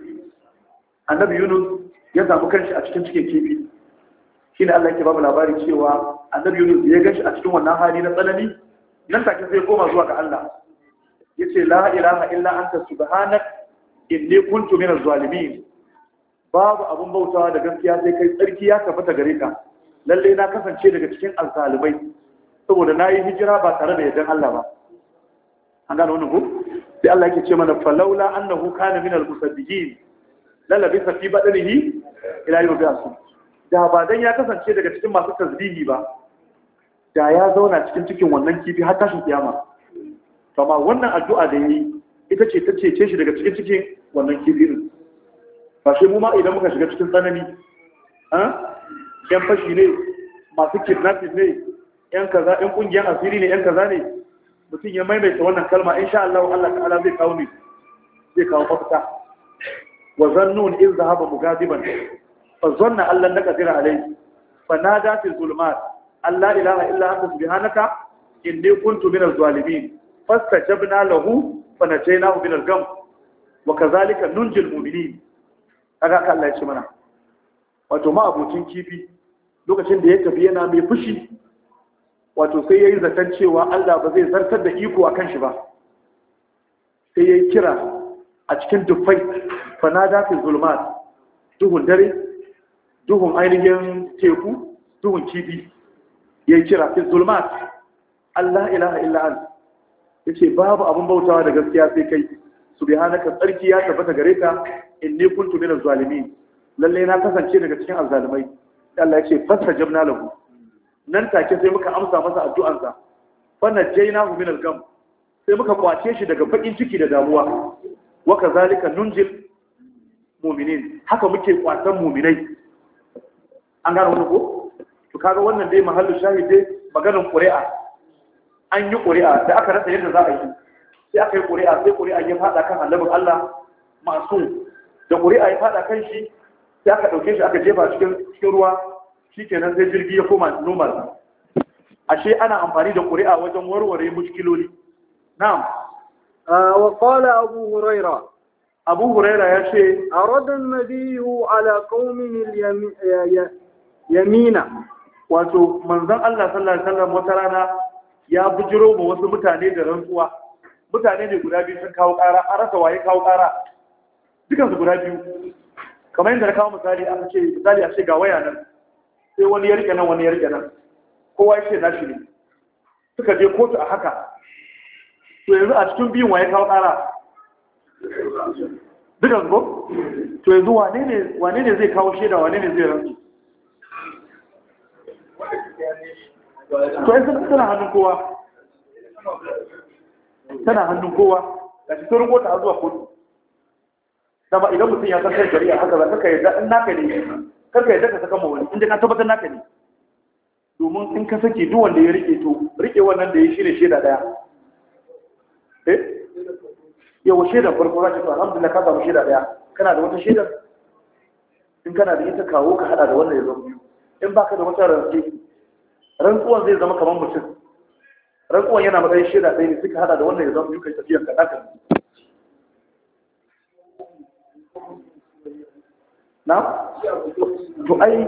Annabi Yunus ya samu kanshi a cikin kifi. Shi ne Allah yake ba mu labari cewa annabi Yunus ya ganshi a cikin wannan hali na tsanani, nan take sai koma zuwa ga Allah. Yace la ilaha illa anta subhanak inni kuntu minaz zalimin. Babu abun bautawa da gaskiya sai kai, tsarki ya tabbata gare ka. Lalle na kasance daga cikin alzalimai saboda nayi hijira ba tare da yardan Allah ba. An gano wannan ko? Sai Allah yake ce mana falaula annahu kana minal musabbihin la labisa fi badanihi ila yawm yub'athun. Da ba dan ya kasance daga cikin masu tasbihi ba, da ya zauna cikin wannan kifi har tashin kiyama. To amma wannan addu'a da yayi ita ce ta cece shi daga cikin wannan kifi din. Ba sai mu ma idan muka shiga cikin tsanani, yan fashi ne, masu kidnapping ne, yan kaza, yan kungiyar asiri ne, yan kaza ne, mutum ya maimaita wannan kalma insha Allah Allah ta'ala zai kawo mafita. Wa zannun iz zahaba mugadiban fa zanna allan naqdira alayhi fa nada fi zulumat alla ilaha illa anta subhanaka inni kuntu minaz zalimin fastajabna lahu fa najaynahu minal gham wa kadhalika nunjil mu'minin. Kaga Allah ya ce mana, wato ma abocin kifi lokacin da ya tafi yana mai fushi, wato sai ya yi zaton cewa Allah ba zai zartar da iko a kan shi ba, sai ya yi kira a cikin dufai fanada fi zulmat, duhun dare, duhun ainihin teku, duhun kifi, ya yi kira fi zulmat Allah ilaha illa an, ya ce babu abin bautawa da gaskiya sai kai, subhanaka tsarki ya tabbata gare ka inni kuntu minaz zalimin, lalle na kasance daga cikin azzalimai. Allah ya ce fastajabna lahu, nan take sai muka amsa masa addu'ansa, fanna jainahu min al-gam, sai muka kwace shi daga bakin ciki da damuwa. Wa kazalika nunjil mu'minin, haka muke kwatan mu'minai. An gano wannan ko? To kaga wannan dai mahallu shahide maganar ƙuri'a. An yi ƙuri'a da aka rasa yadda za a yi. Sai aka yi ƙuri'a, sai ƙuri'a ya fada kan annabin Allah masu. Da ƙuri'a ya fada kan shi, sai aka dauke shi aka jefa cikin ruwa. Shikenan sai jirgi ya koma normal. Ashe ana amfani da ƙuri'a wajen warware mushkiloli. Na'am. Wa qala Abu Huraira. Abu Huraira ya ce arada an-nabiyyu ala qaumin yamina. Wato manzon Allah sallallahu alaihi wasallam wata rana ya bujiro ma wasu mutane da rantsuwa. Mutane ne guda biyu sun kawo ƙara, an rasa waye kawo ƙara. Dukansu guda biyu. Kamar yadda na kawo misali a ce ga waya nan. Sai wani ya rike nan, wani ya rike nan, kowa ya ce nashi ne. Suka je kotu a haka. To yanzu a cikin biyun waye kawo ƙara? Dukan ko? To yanzu wane ne zai kawo shaida, wane ne zai rantsu? To yanzu tana hannun kowa. Tana hannun kowa. Da shi turin kota a zuwa kotu. Dama idan mutum ya san kai shari'a haka za ka yarda in naka ne, karka yadda ka saka mawani inda ka tabbatar naka ne, domin in ka sake duk wanda ya rike to rike wannan da ya shi ne shaida daya. Yawa shaidar farko za ki to alhamdulillah ka samu shaida daya, kana da wata shaidar, in kana da ita kawo ka hada da wannan ya zama biyu, in baka da wata rantsuwan zai zama kamar mutum, rantsuwan yana matsayin shaida ɗaya ne, suka hada da wannan ya zama biyu kai tafiyan ka naka. Na? To ai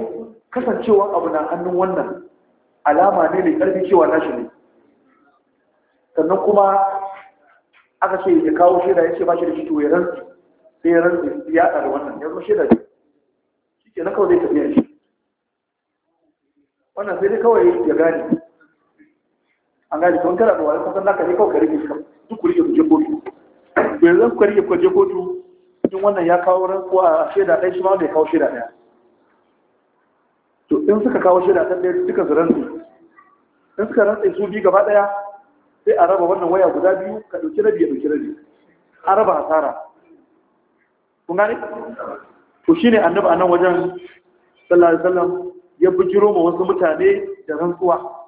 kasancewar abu na hannun wannan alama ne mai ƙarfi cewa nashi ne. sannan kuma aka ce ya kawo shaida ya ce ba shi da shi to ya rantsi sai ya rantsi ya da wannan ya zama shaida shi ke na kawai zai tafiya shi wannan sai dai kawai ya gane an gane don kana da wani kasan naka ne kawai ka rike shi duk ku rike ku je kotu to yanzu ku rike ku je kotu in wannan ya kawo rantsuwa a shaida ɗaya shi ma bai kawo shaida ɗaya to in suka kawo shaida ta ɗaya suka su rantsi in suka rantsi su biyu gaba ɗaya sai a raba wannan waya guda biyu ka ɗauki rabi ya ɗauki rabi an raba hasara kun gane to shine annabi a nan wajen sallallahu alaihi wasallam ya bujiro ma wasu mutane da rantsuwa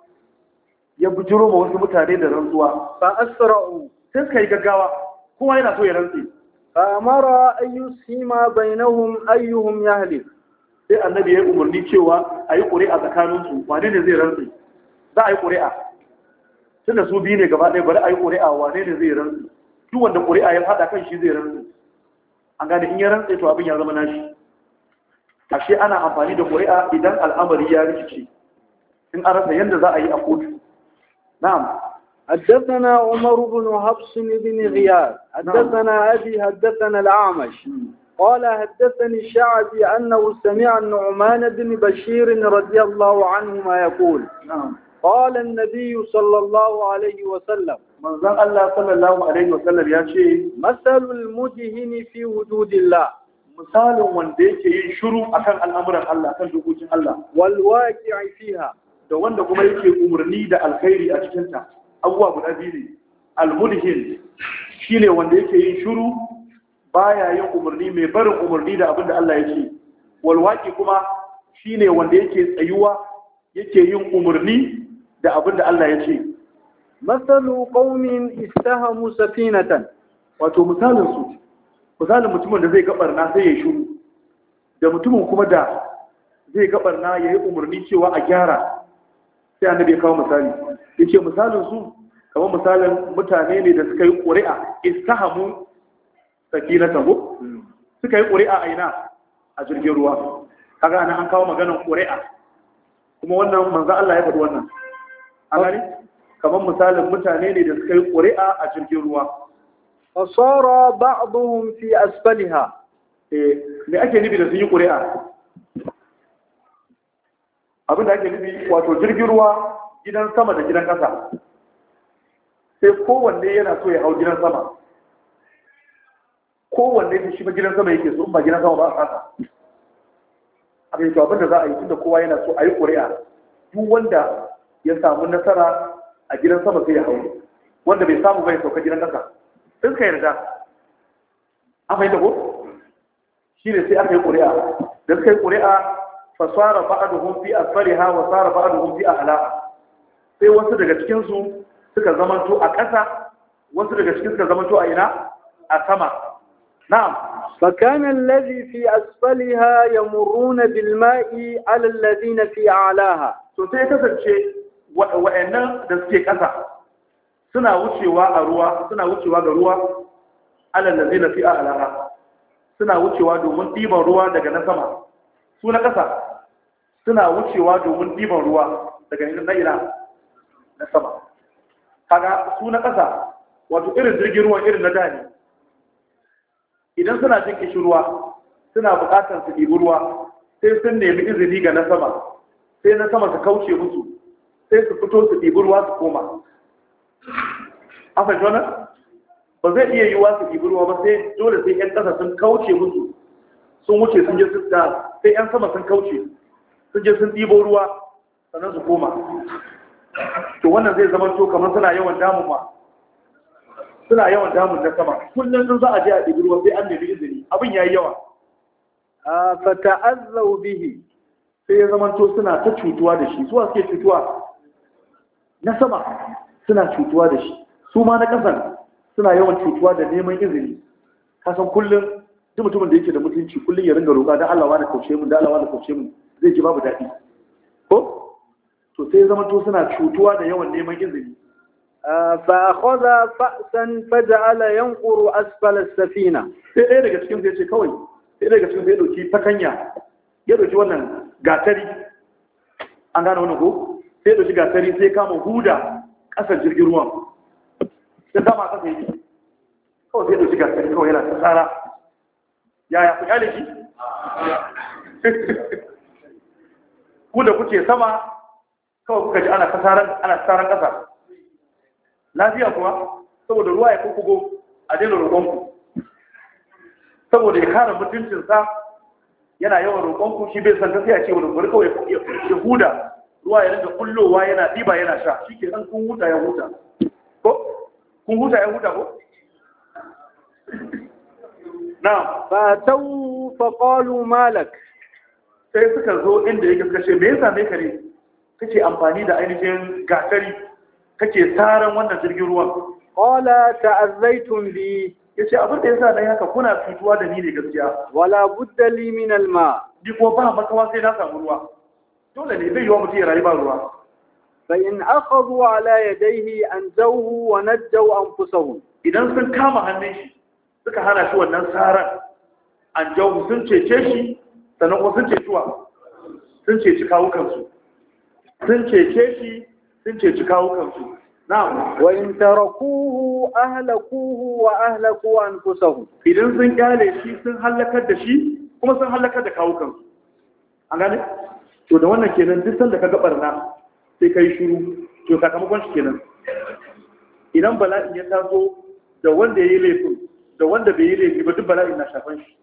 fa asra'u sai suka yi gaggawa kowa yana so ya rantsi fa amara an yusima bainahum ayyuhum yahlif sai annabi ya yi umarni cewa a yi ƙuri'a tsakaninsu wane ne zai rantsi za a yi ƙuri'a tun da su biyu ne gaba ɗaya bari a yi ƙuri'a wane ne zai rantsi duk wanda ƙuri'a ya haɗa kan shi zai rantsi an gane in ya rantsi to abin ya zama nashi ashe ana amfani da ƙuri'a idan al'amari ya rikice in an rasa yadda za a yi a kotu na'am حدثنا عمر بن حفص بن غياث حدثنا أبي حدثنا الأعمش قال حدثني الشعبي أنه سمع النعمان بن بشير رضي الله عنهما يقول قال النبي صلى الله عليه وسلم من ذا الله صلى الله عليه وسلم يا شيء مثل المدهن في وجود الله مثال wanda yake yin shiru akan al'amuran Allah kan dokokin Allah wal waqi'i fiha da wanda kuma yake umarni da alkhairi a cikin ta abuwa guda biyu ne al-mudhin shine wanda yake yin shiru baya yin umarni mai barin umarni da abin da Allah ya ce walwaki kuma shine wanda yake tsayuwa yake yin umarni da abin da Allah ya ce masalu qaumin istahamu safinatan wato misalin mutumin da zai gabarna sai ya shiru da mutumin kuma da zai gabarna yayi umarni cewa a gyara sai annabi ya kawo misali yace misalin su kamar misalin mutane ne da suka yi ƙuri'a istahamu sakinatan ko suka yi ƙuri'a a ina a jirgin ruwa kaga ana an kawo maganar ƙuri'a kuma wannan manzo Allah ya faɗi wannan a gani kamar misalin mutane ne da suka yi ƙuri'a a jirgin ruwa fasara ba'dhum fi asfaliha me ake nufi da sun yi ƙuri'a abin da ake nufi wato jirgin ruwa gidan sama da gidan ƙasa sai kowanne yana so ya hau gidan sama kowanne shi ba gidan sama yake so in ba gidan sama ba a kasa abin da za a yi tunda kowa yana so a yi ƙuri'a duk wanda ya samu nasara a gidan sama sai ya hau wanda bai samu bai sauka gidan ƙasa sai suka yarda an fahimta ko shi ne sai aka yi ƙuri'a da suka yi ƙuri'a fasara ba'aduhum fi asfaliha wa sara ba'aduhum fi a'laha sai wasu daga cikin su suka zamanto a ƙasa wasu daga cikin suka zamanto a ina a sama na'am فكان الذي في أسفلها يمرون بالماء على الذين في أعلاها to sai kasance wa'annan da suke ƙasa suna wucewa a ruwa suna wucewa ga ruwa alal ladina fi a'laha suna wucewa domin ɗiban ruwa daga na sama su na ƙasa suna wucewa domin ɗiban ruwa daga na sama kaga su na ƙasa wato irin jirgin ruwan irin na dani idan suna jin kishirwa suna buƙatar su ɗibi ruwa sai sun nemi izini ga na sama sai na sama su kauce musu sai su fito su ɗibi ruwa su koma an fahimci wannan ba zai iya yiwuwa su ɗibi ruwa ba sai dole sai 'yan ƙasa sun kauce musu sun wuce sun je sun sai 'yan sama sun kauce sun je sun ɗibo ruwa sannan su koma to wannan zai zama to kamar suna yawan damun ma suna yawan damun na sama kullum sun za a je a ɗibi ruwa sai an nemi izini abin ya yi yawa fa ta'azzau bihi sai ya zama to suna ta cutuwa da shi suwa suke cutuwa na sama suna cutuwa da shi su ma na ƙasan suna yawan cutuwa da neman izini kasan kullum duk mutumin da yake da mutunci kullum ya ringa roƙa da Allah wani kauce mun da Allah wani kauce mun zai ji babu daɗi ko to sai ya zama to suna cutuwa da yawan neman izini fa akhadha fa'san faj'ala yanquru asfala as-safina sai ɗaya daga cikin zai ce kawai sai daga cikin zai dauki takanya ya dauki wannan gatari an gane wannan ko sai dauki gatari sai kama huda ƙasar jirgin ruwan ya dama kasa yake kawai sai ɗauki gasari kawai yana ta tsara yaya ku kyale shi ku da kuke sama kawai kuka ji ana tsaran ƙasa lafiya kuma saboda ruwa ya kukugo a daina roƙonku saboda ya kare mutuncinsa yana yawan roƙonku shi bai san tafiya ce wani bari kawai ya huda ruwa ya rinka kullowa yana ɗiba yana sha shi ke san kun huta ya huta ko? kun huta ya huta ko? na fatau faƙalu malak sai suka zo inda yake suka ce me yasa mai kare kake amfani da ainihin gasari kake tsaran wannan jirgin ruwan qala ta'azzaytum bi yace abin da yasa nayi haka kuna fituwa da ni ne gaskiya wala budda li min alma ni ko ba makawa sai na samu ruwa dole ne bai yiwa mutum ya rayu ba ruwa fa in akhadhu ala yadayhi anjawhu wa najjaw anfusahum idan sun kama hannun shi suka hana shi wannan tsaran anjawhu sun cece shi sannan kuma sun ceci wa sun ceci kawukansu sun cece shi sun ceci kawukansu na'am wa in tarakuhu ahlakuhu wa ahlaku anfusahum idan sun kyale shi sun halakar da shi kuma sun halakar da kawukansu an gane to da wannan kenan duk sanda ka ga barna sai kai shiru to sakamakon shi kenan idan bala'in ya taso da wanda ya yi laifin da wanda bai yi laifi ba duk bala'in na shafan shi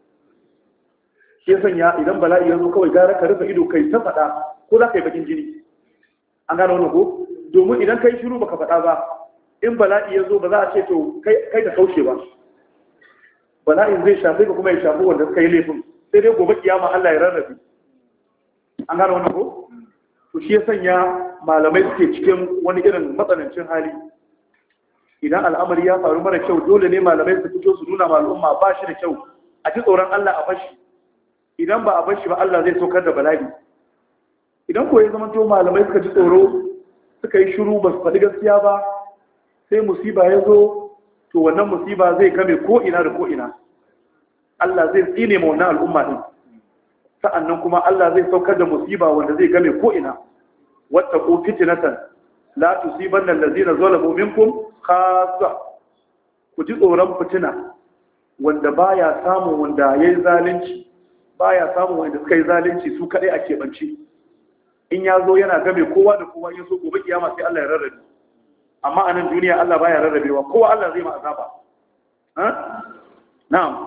shi ya sanya idan bala'i ya zo kawai gara ka rufe ido kai ta faɗa ko za ka yi bakin jini an gane wannan ko domin idan kai shiru baka faɗa ba in bala'i ya zo ba za a ce to kai ka kauce ba bala'in zai shafe ka kuma ya shafi wanda suka yi laifin sai dai gobe kiyama Allah ya rarrabe an gane wannan ko to shi ya sanya malamai suke cikin wani irin matsanancin hali idan al'amari ya faru mara kyau dole ne malamai su fito su nuna ma al'umma ba shi da kyau a ji tsoron Allah a bashi idan ba a bashi ba Allah zai saukar da bala'i idan ko ya zama to malamai suka ji tsoro suka yi shiru ba su faɗi gaskiya ba sai musiba ya zo to wannan musiba zai game ko ina da ko ina Allah zai tsine ma wannan al'umma din sa'annan kuma Allah zai saukar da musiba wanda zai game ko ina wattaqu fitnatan la tusibanna allazina zalamu minkum khassa ku ji tsoron fitina wanda baya samun wanda yayi zalunci baya samun wanda suka yi zalunci su kadai a kebanci in ya zo yana game kowa da kowa in so gobe kiyama sai Allah ya rarrabe amma a nan duniya Allah baya rarrabewa kowa Allah zai ma azaba ha na'am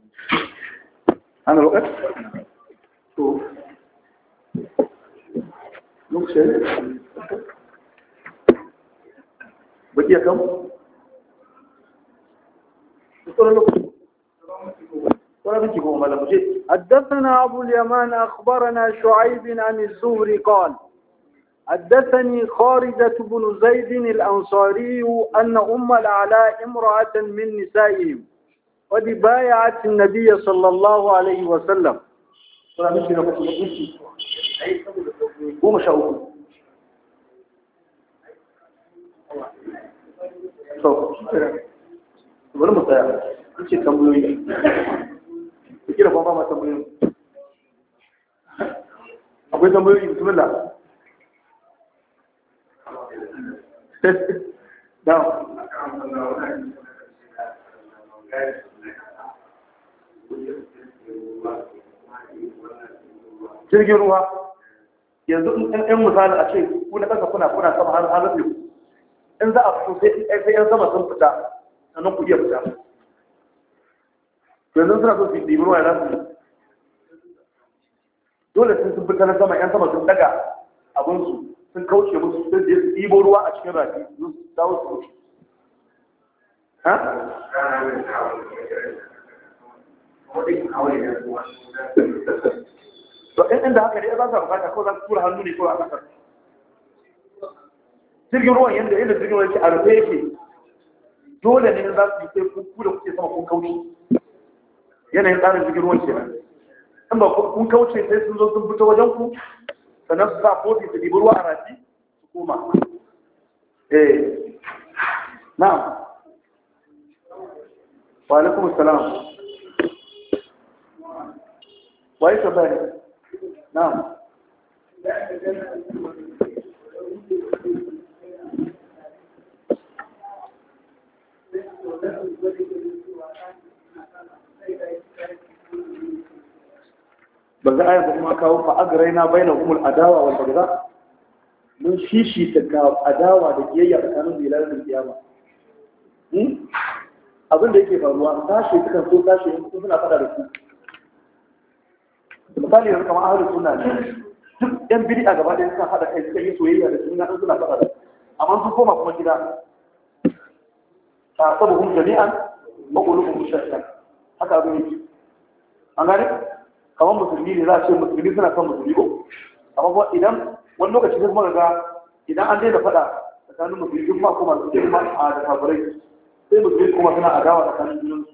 ana lokaci to lokacin baki kan tsoron lokaci حدثنا أبو اليمان أخبرنا شعيب عن الزهري قال حدثني خارجة بن زيد الأنصاري أن أم العلاء امرأة من نسائهم قد بايعت النبي صلى الله عليه وسلم kira kuma ba tambayoyi akwai tambayoyi bismillah down jirgin ruwa yanzu in misali a ce kuna ƙasa kuna sama har rufe in za a fito sai yan sama sun fita sannan ku iya fita yanzu suna so su yi ɗibi ruwa ya nasu dole sun fita na sama yan sama sun daga abinsu sun kauce musu sun je su ɗibo ruwa a cikin rafi su dawo su wuce ha? to inda haka ne ya za su bukata ko za su tura hannu ne ko a ƙasar jirgin ruwan yadda jirgin ruwan yake a rufe yake dole ne za su yi sai ku da kuke sama kun kauce yanayin tsarin jirgin ruwan kenan in ba kun kauce sai sun zo sun fito wajen ku sannan su sa kofi su ɗibi ruwa a rafi su koma na'am wa alaikum salam wa yi sabari na'am ba za a yi kuma kawo fa'agaraina bai na umar adawa wal bagda mun shishi ta adawa da kiyayya tsakanin bilal da kiyama abin da yake faruwa tashi sukan so tashi in suna fada da su misali yanzu kamar ahlus sunna ne duk yan bid'a gaba ɗaya suka hada kai suka yi soyayya da suna in suna fada da su amma sun koma kuma gida ta sabuhum jami'an wa qulubuhum shatta haka abin yake an gane kamar musulmi ne za a ce musulmi suna son musulmi ko amma idan wani lokaci sai kuma ga idan an daina fada tsakanin musulmi kuma kuma su kuma a da kafirai sai musulmi kuma suna adawa tsakanin junansu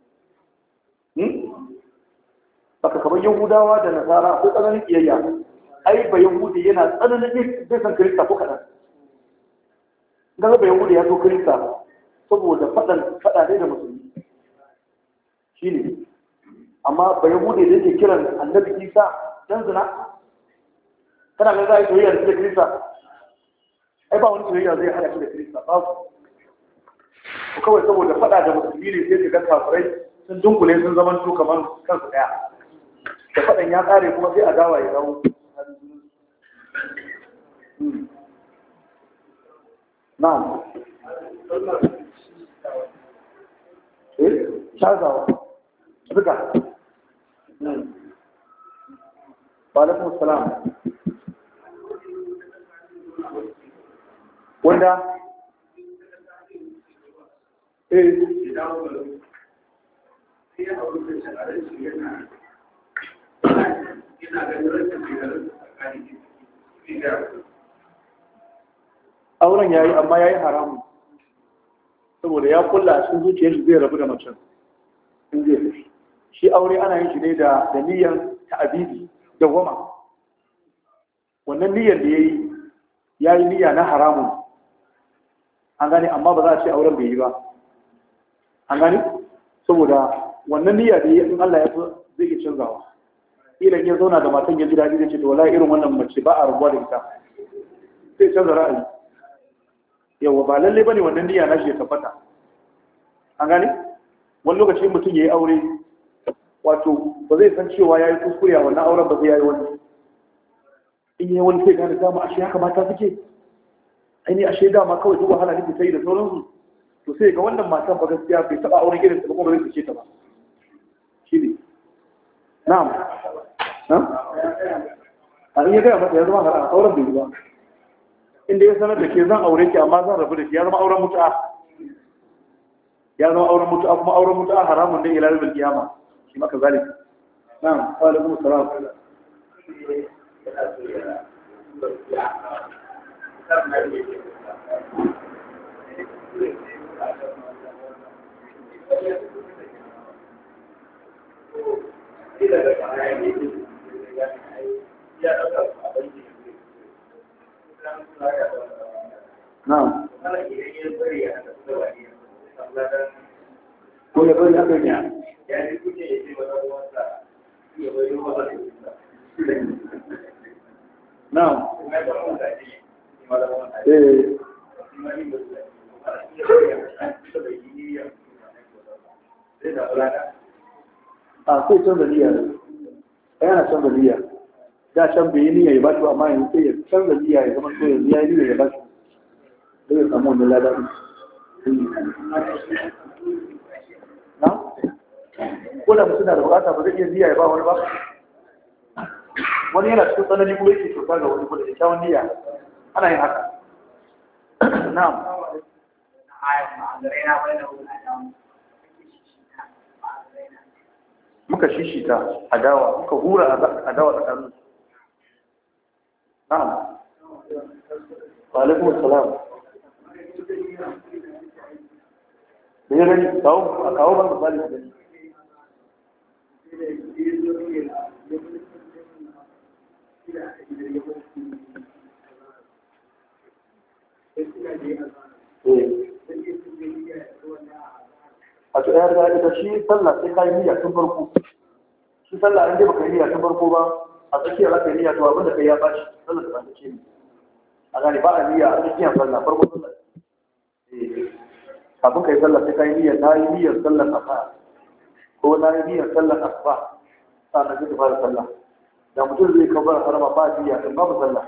baka kamar yahudawa da nasara akwai tsananin kiyayya ai ba yahudi yana tsananin zai san kirista ko kaɗan gaza ba yahudi ya so kirista saboda faɗa ne da musulmi shi ne amma ba yahudi da yake kiran annabi isa dan zina kana ga za a yi soyayya da kirista ai ba wani soyayya zai hada shi da kirista ba su kawai saboda faɗa da musulmi ne sai ga kafirai sun dunkule sun zama su kamar kansu ɗaya da faɗan ya ƙare kuma sai a dawa ya dawo na'am shazawa duka wa alaikum salam wanda auren ya yi amma ya yi haramun saboda ya kulla a cikin zuciyar shi zai rabu da macen in zai fi shi aure ana yin shi ne da niyyar ta'abidi da goma wannan niyyar da ya yi niyya na haramun an gane amma ba za a ce auren bai yi ba an gane saboda wannan niyya da ya in Allah ya so zai iya canzawa idan ya zauna da matan ya ji daɗi zai ce to wallahi irin wannan mace ba a rabuwa da ita sai canza ra'ayi yawa ba lalle bane wannan niyya na shi ya tabbata an gane wani lokaci mutum ya yi aure wato ba zai san cewa ya yi kuskure a wannan auren ba zai yayi wani in yi wani sai gane dama ashe haka mata suke aini ashe dama kawai duk wahala nake ta yi da sauransu to sai ga wannan matan ba gaskiya bai taɓa auren irin ta ba kuma ba zai fice ta ba shi ne na'am a in ya gaya mata ya zama a auren bai yi ba inda ya sanar da ke zan aure ki amma zan rabu da ki ya zama auren mutu'a kuma auren mutu'a haramun ne ila yawmil qiyama shi maka zalika na'am wa alaikum assalam na'am ko ya bari haka ne na'am a sai canza niyya yana canza niyya da can bai yi niyya ya ba shi amma yanzu sai ya canza niyya ya zama so yanzu ya yi niyya ya ba shi sai ya samu wannan ladan na ko da mutum na da bukata ba zai iya niyya ya ba wani ba wani yana cikin tsanani kuma yake kyauta ga wani kuma da kyawun niyya ana yin haka na'am muka shishita adawa muka hura adawa tsakanin na'am wa alaikum assalam da ya gani kawo ban misali da gani a to ya riga ita shi sallah sai ka yi niyya tun farko shi sallah an dai baka yi niyya tun farko ba a tsakiyar aka yi niyya to abin da kai ya bashi sallah ta ce ni a gane ba a niyya a tsakiyar sallah farko sallah kafin ka yi sallah sai ka yi niyya na yi niyyar sallar asuba ko na yi niyyar sallar asuba sannan sai ka fara sallah da mutum zai kabar harama ba niyya din babu sallah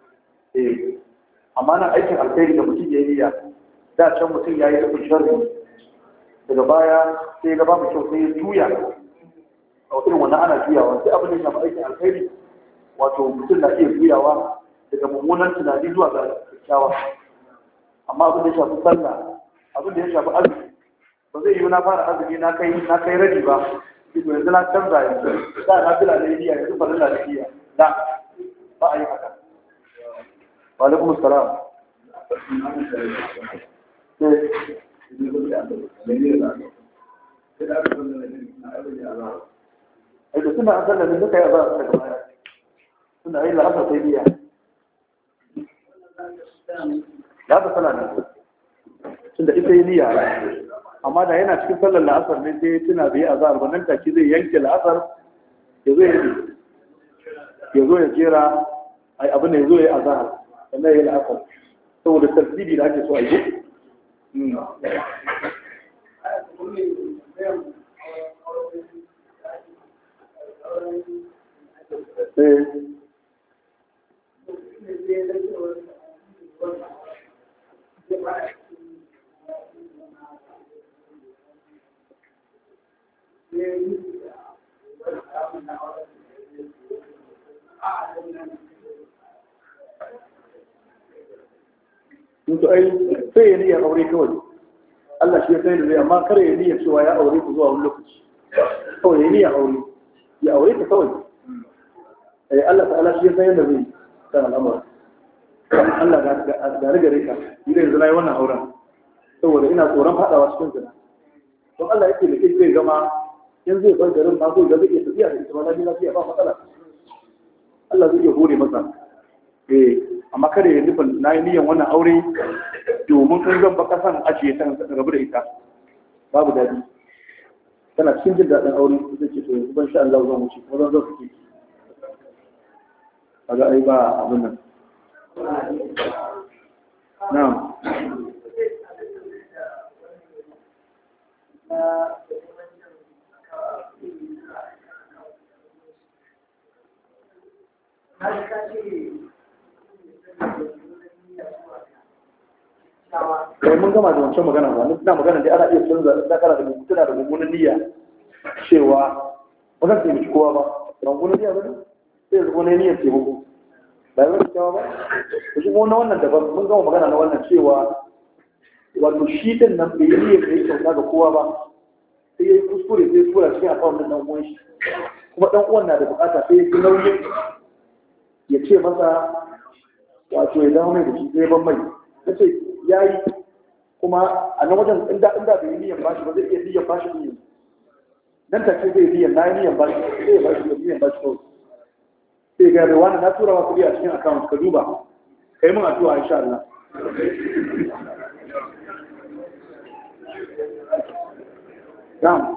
amma nan aikin alkhairi da mutum ya yi niyya da can mutum ya yi nufin sharri daga baya sai ga babu kyau sai ya juya a irin wannan ana juyawa sai abin da ya shafi aikin alkhairi wato mutum na iya juyawa daga mummunan tunani zuwa ga kyakkyawa amma abin da ya shafi sallah abin da ya shafi azumi ba zai yi na fara azumi na kai rabi ba yanzu na canza yanzu da na bila ne niyya yanzu farilla da niyya da ba a yi haka wa alaikum assalam ai da suna asalla ne duka ya za su daga baya suna yi la'asar sai niyya ya ta sana ne tunda ita yi niyya amma da yana cikin sallar la'asar ne sai tuna bai azhar ba nan take zai yanke la'asar ya zo ya jera ai abin da ya zo ya azhar sannan ya la'asar saboda tartibi da ake so a yi to ai sai ya niyyar aure kawai Allah shi ya sai da zai amma kare ya niyyar cewa ya aure ku zuwa wani lokaci kawai ya niyyar aure ya aure ta kawai Allah ta'ala shi ya sai da zai kan al'amura Allah ga rigare ka idan yanzu na yi wannan auren saboda ina tsoron fadawa cikin zina don Allah yake da kai zai gama in zai bar garin ma ko ga zai iya tafiya da ita ma lafiya ba matsala Allah zai iya hore masa amma kada ya nufin na yi niyan wannan aure domin kun zan baka san ajiye ta rabu da ita babu daɗi tana cikin jin daɗin aure zai ce to yanzu ban sha Allah zan wuce kuma zan suke kaga ai ba abin nan na'am kai mun gama da wancan magana ba ina magana dai ana iya canza da kana da mutuna da mummunan niyya cewa ba zan taimaki kowa ba ba mummunan niyya ba ne sai zuwa ne niyyar taimako ba yi wani kyawa ba da shi wannan daban mun gama magana na wannan cewa wato shi din nan bai yi niyyar da ya kyauta ga kowa ba sai ya yi kuskure sai tura cikin akawun nan dan uwan shi kuma dan uwan na da bukata sai ya fi nauyin ya ce masa wato ya dawo mai da shi sai ban mai na ce ya yi kuma a nan wajen inda bai yi niyan bashi ba zai iya niyan bashi ne nan take zai niyan na yi niyan bashi sai ya bashi niyan bashi kawai sai ga wani na tura wa kuɗi a cikin account ka duba kai mun addu'a insha Allah na'am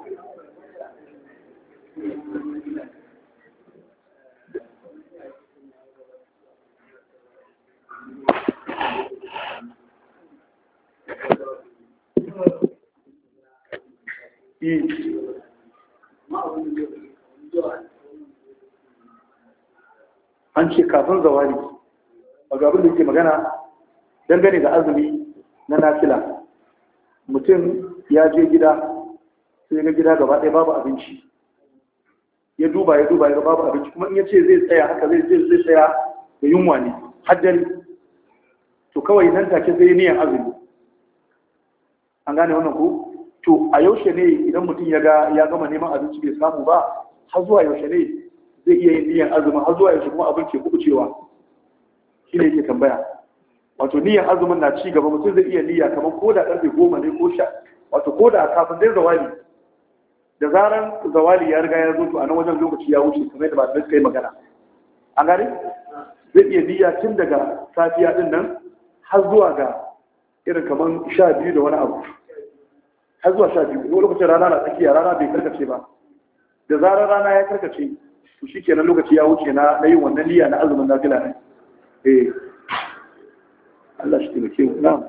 an ce kafin zawali a gabin da yake magana dangane da azumi na nafila mutum ya je gida sai ga gida gaba ɗaya babu abinci ya duba ya ga babu abinci kuma in ya ce zai tsaya haka zai tsaya da yunwa ne haddari to kawai nan take zai niyan azumi an gane wannan ko to a yaushe ne idan mutum ya gama neman abinci bai samu ba har zuwa yaushe ne zai iya yin niyyar azumin har zuwa yaushe kuma abin ke kubucewa shi ne yake tambaya wato niyyar azumin na ci gaba mutum zai iya niyya kamar ko da ƙarfe 10 ne ko sha wato ko da kafin zai zawali da zaran zawali ya riga ya zo to a nan wajen lokaci ya wuce kamar yadda ba suka yi magana an gane zai iya niyya tun daga safiya din nan har zuwa ga irin kamar 12 da wani abu har zuwa 12 ko lokacin rana na tsakiya rana bai karkace ba da zarar rana ya karkace to shikenan lokaci ya wuce na yin wannan niyya na azumin nafila ne Allah shi taimake mu na'am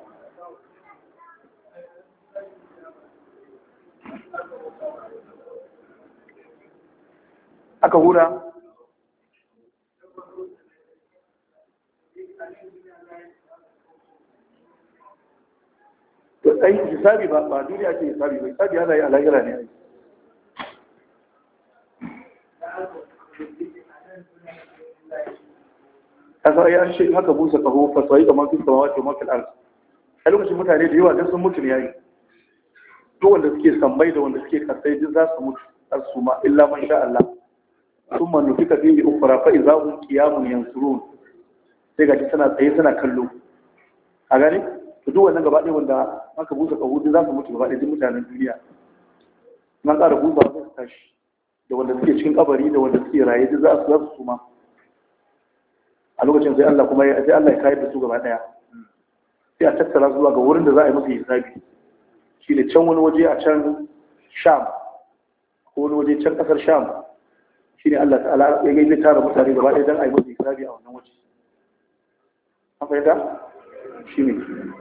aka hura ai hisabi ba duniya ce hisabi ba, hisabi yana yi a lahira ne. kasa ya ce haka busa kaho fasai ga mafi samawa ce mafi al'arzu a lokacin mutane da yawa don sun mutu ne yayi, duk wanda suke sammai da wanda suke kasai duk za su mutu har su ma illa man sha Allah sun manufi ka fiye ukura fa iza hun kiyamun yansurun sai ga suna tsaye suna kallo a gani to duk wannan gaba ɗaya wanda aka busa kaho duk za su mutu gaba ɗaya duk mutanen duniya nan ƙara busa ba su tashi da wanda suke cikin kabari da wanda suke raye duk za su suma a lokacin sai Allah kuma ya kayar da su gaba daya sai a tattara zuwa ga wurin da za a yi musu hisabi shine can wani waje a can Sham ko wani waje can kasar Sham shine Allah ta'ala ya ga zai tara mutane gaba daya dan a yi musu hisabi a wannan waje an fahimta shine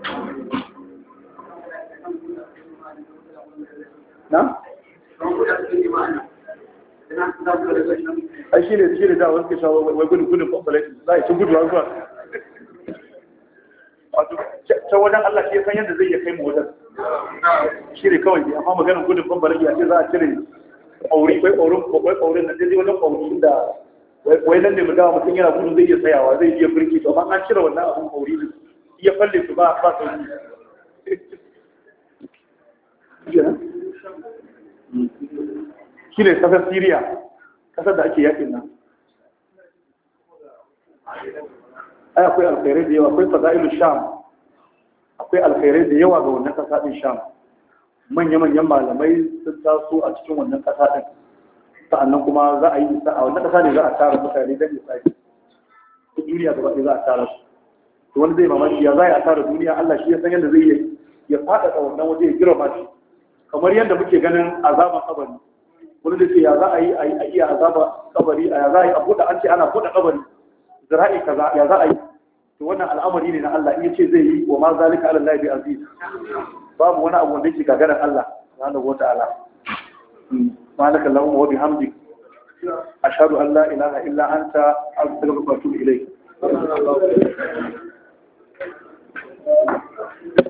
na ai shi ne da wani ke shawo wai gudun population za a yi gudu zuwa wato ta wajen Allah shi ya san yadda zai iya kai mu wajen shi ne kawai amma maganin gudun population ya ce za a cire ƙauri ƙaurin nan zai wajen ƙauri da wai nan ne mu dawa mutum yana gudu zai iya tsayawa zai iya birki to amma an cire wannan abin ƙauri ne iya falle su ba sauki shi ne kasar Syria, kasar da ake yakin nan. Ai akwai alkhairai da yawa, akwai fada'ilu Sham, akwai alkhairai da yawa ga wannan kasa din Sham. Manya-manyan malamai sun taso a cikin wannan kasa din. Sa'annan kuma za a yi a wannan kasa ne za a tara mutane don lissafi. Duk duniya gaba ɗaya za a tara su. To wani zai mamaki ya za a tara duniya, Allah shi ya san yadda zai yi ya faɗaɗa wannan waje ya girma shi. Kamar yadda muke ganin azaban kabari. Wani da ce ya za a yi a iya azaba kabari a ya za a yi a buɗe an ce ana buɗe kabari zira'i kaza ya za a yi to wannan al'amari ne na Allah in ya ce zai yi wa ma zalika ala Allah bi aziz babu wani abu wanda yake gagarar Allah subhanahu wata'ala subhanaka allahumma wa bihamdik ashhadu an la ilaha illa anta astaghfiruka wa atubu ilayk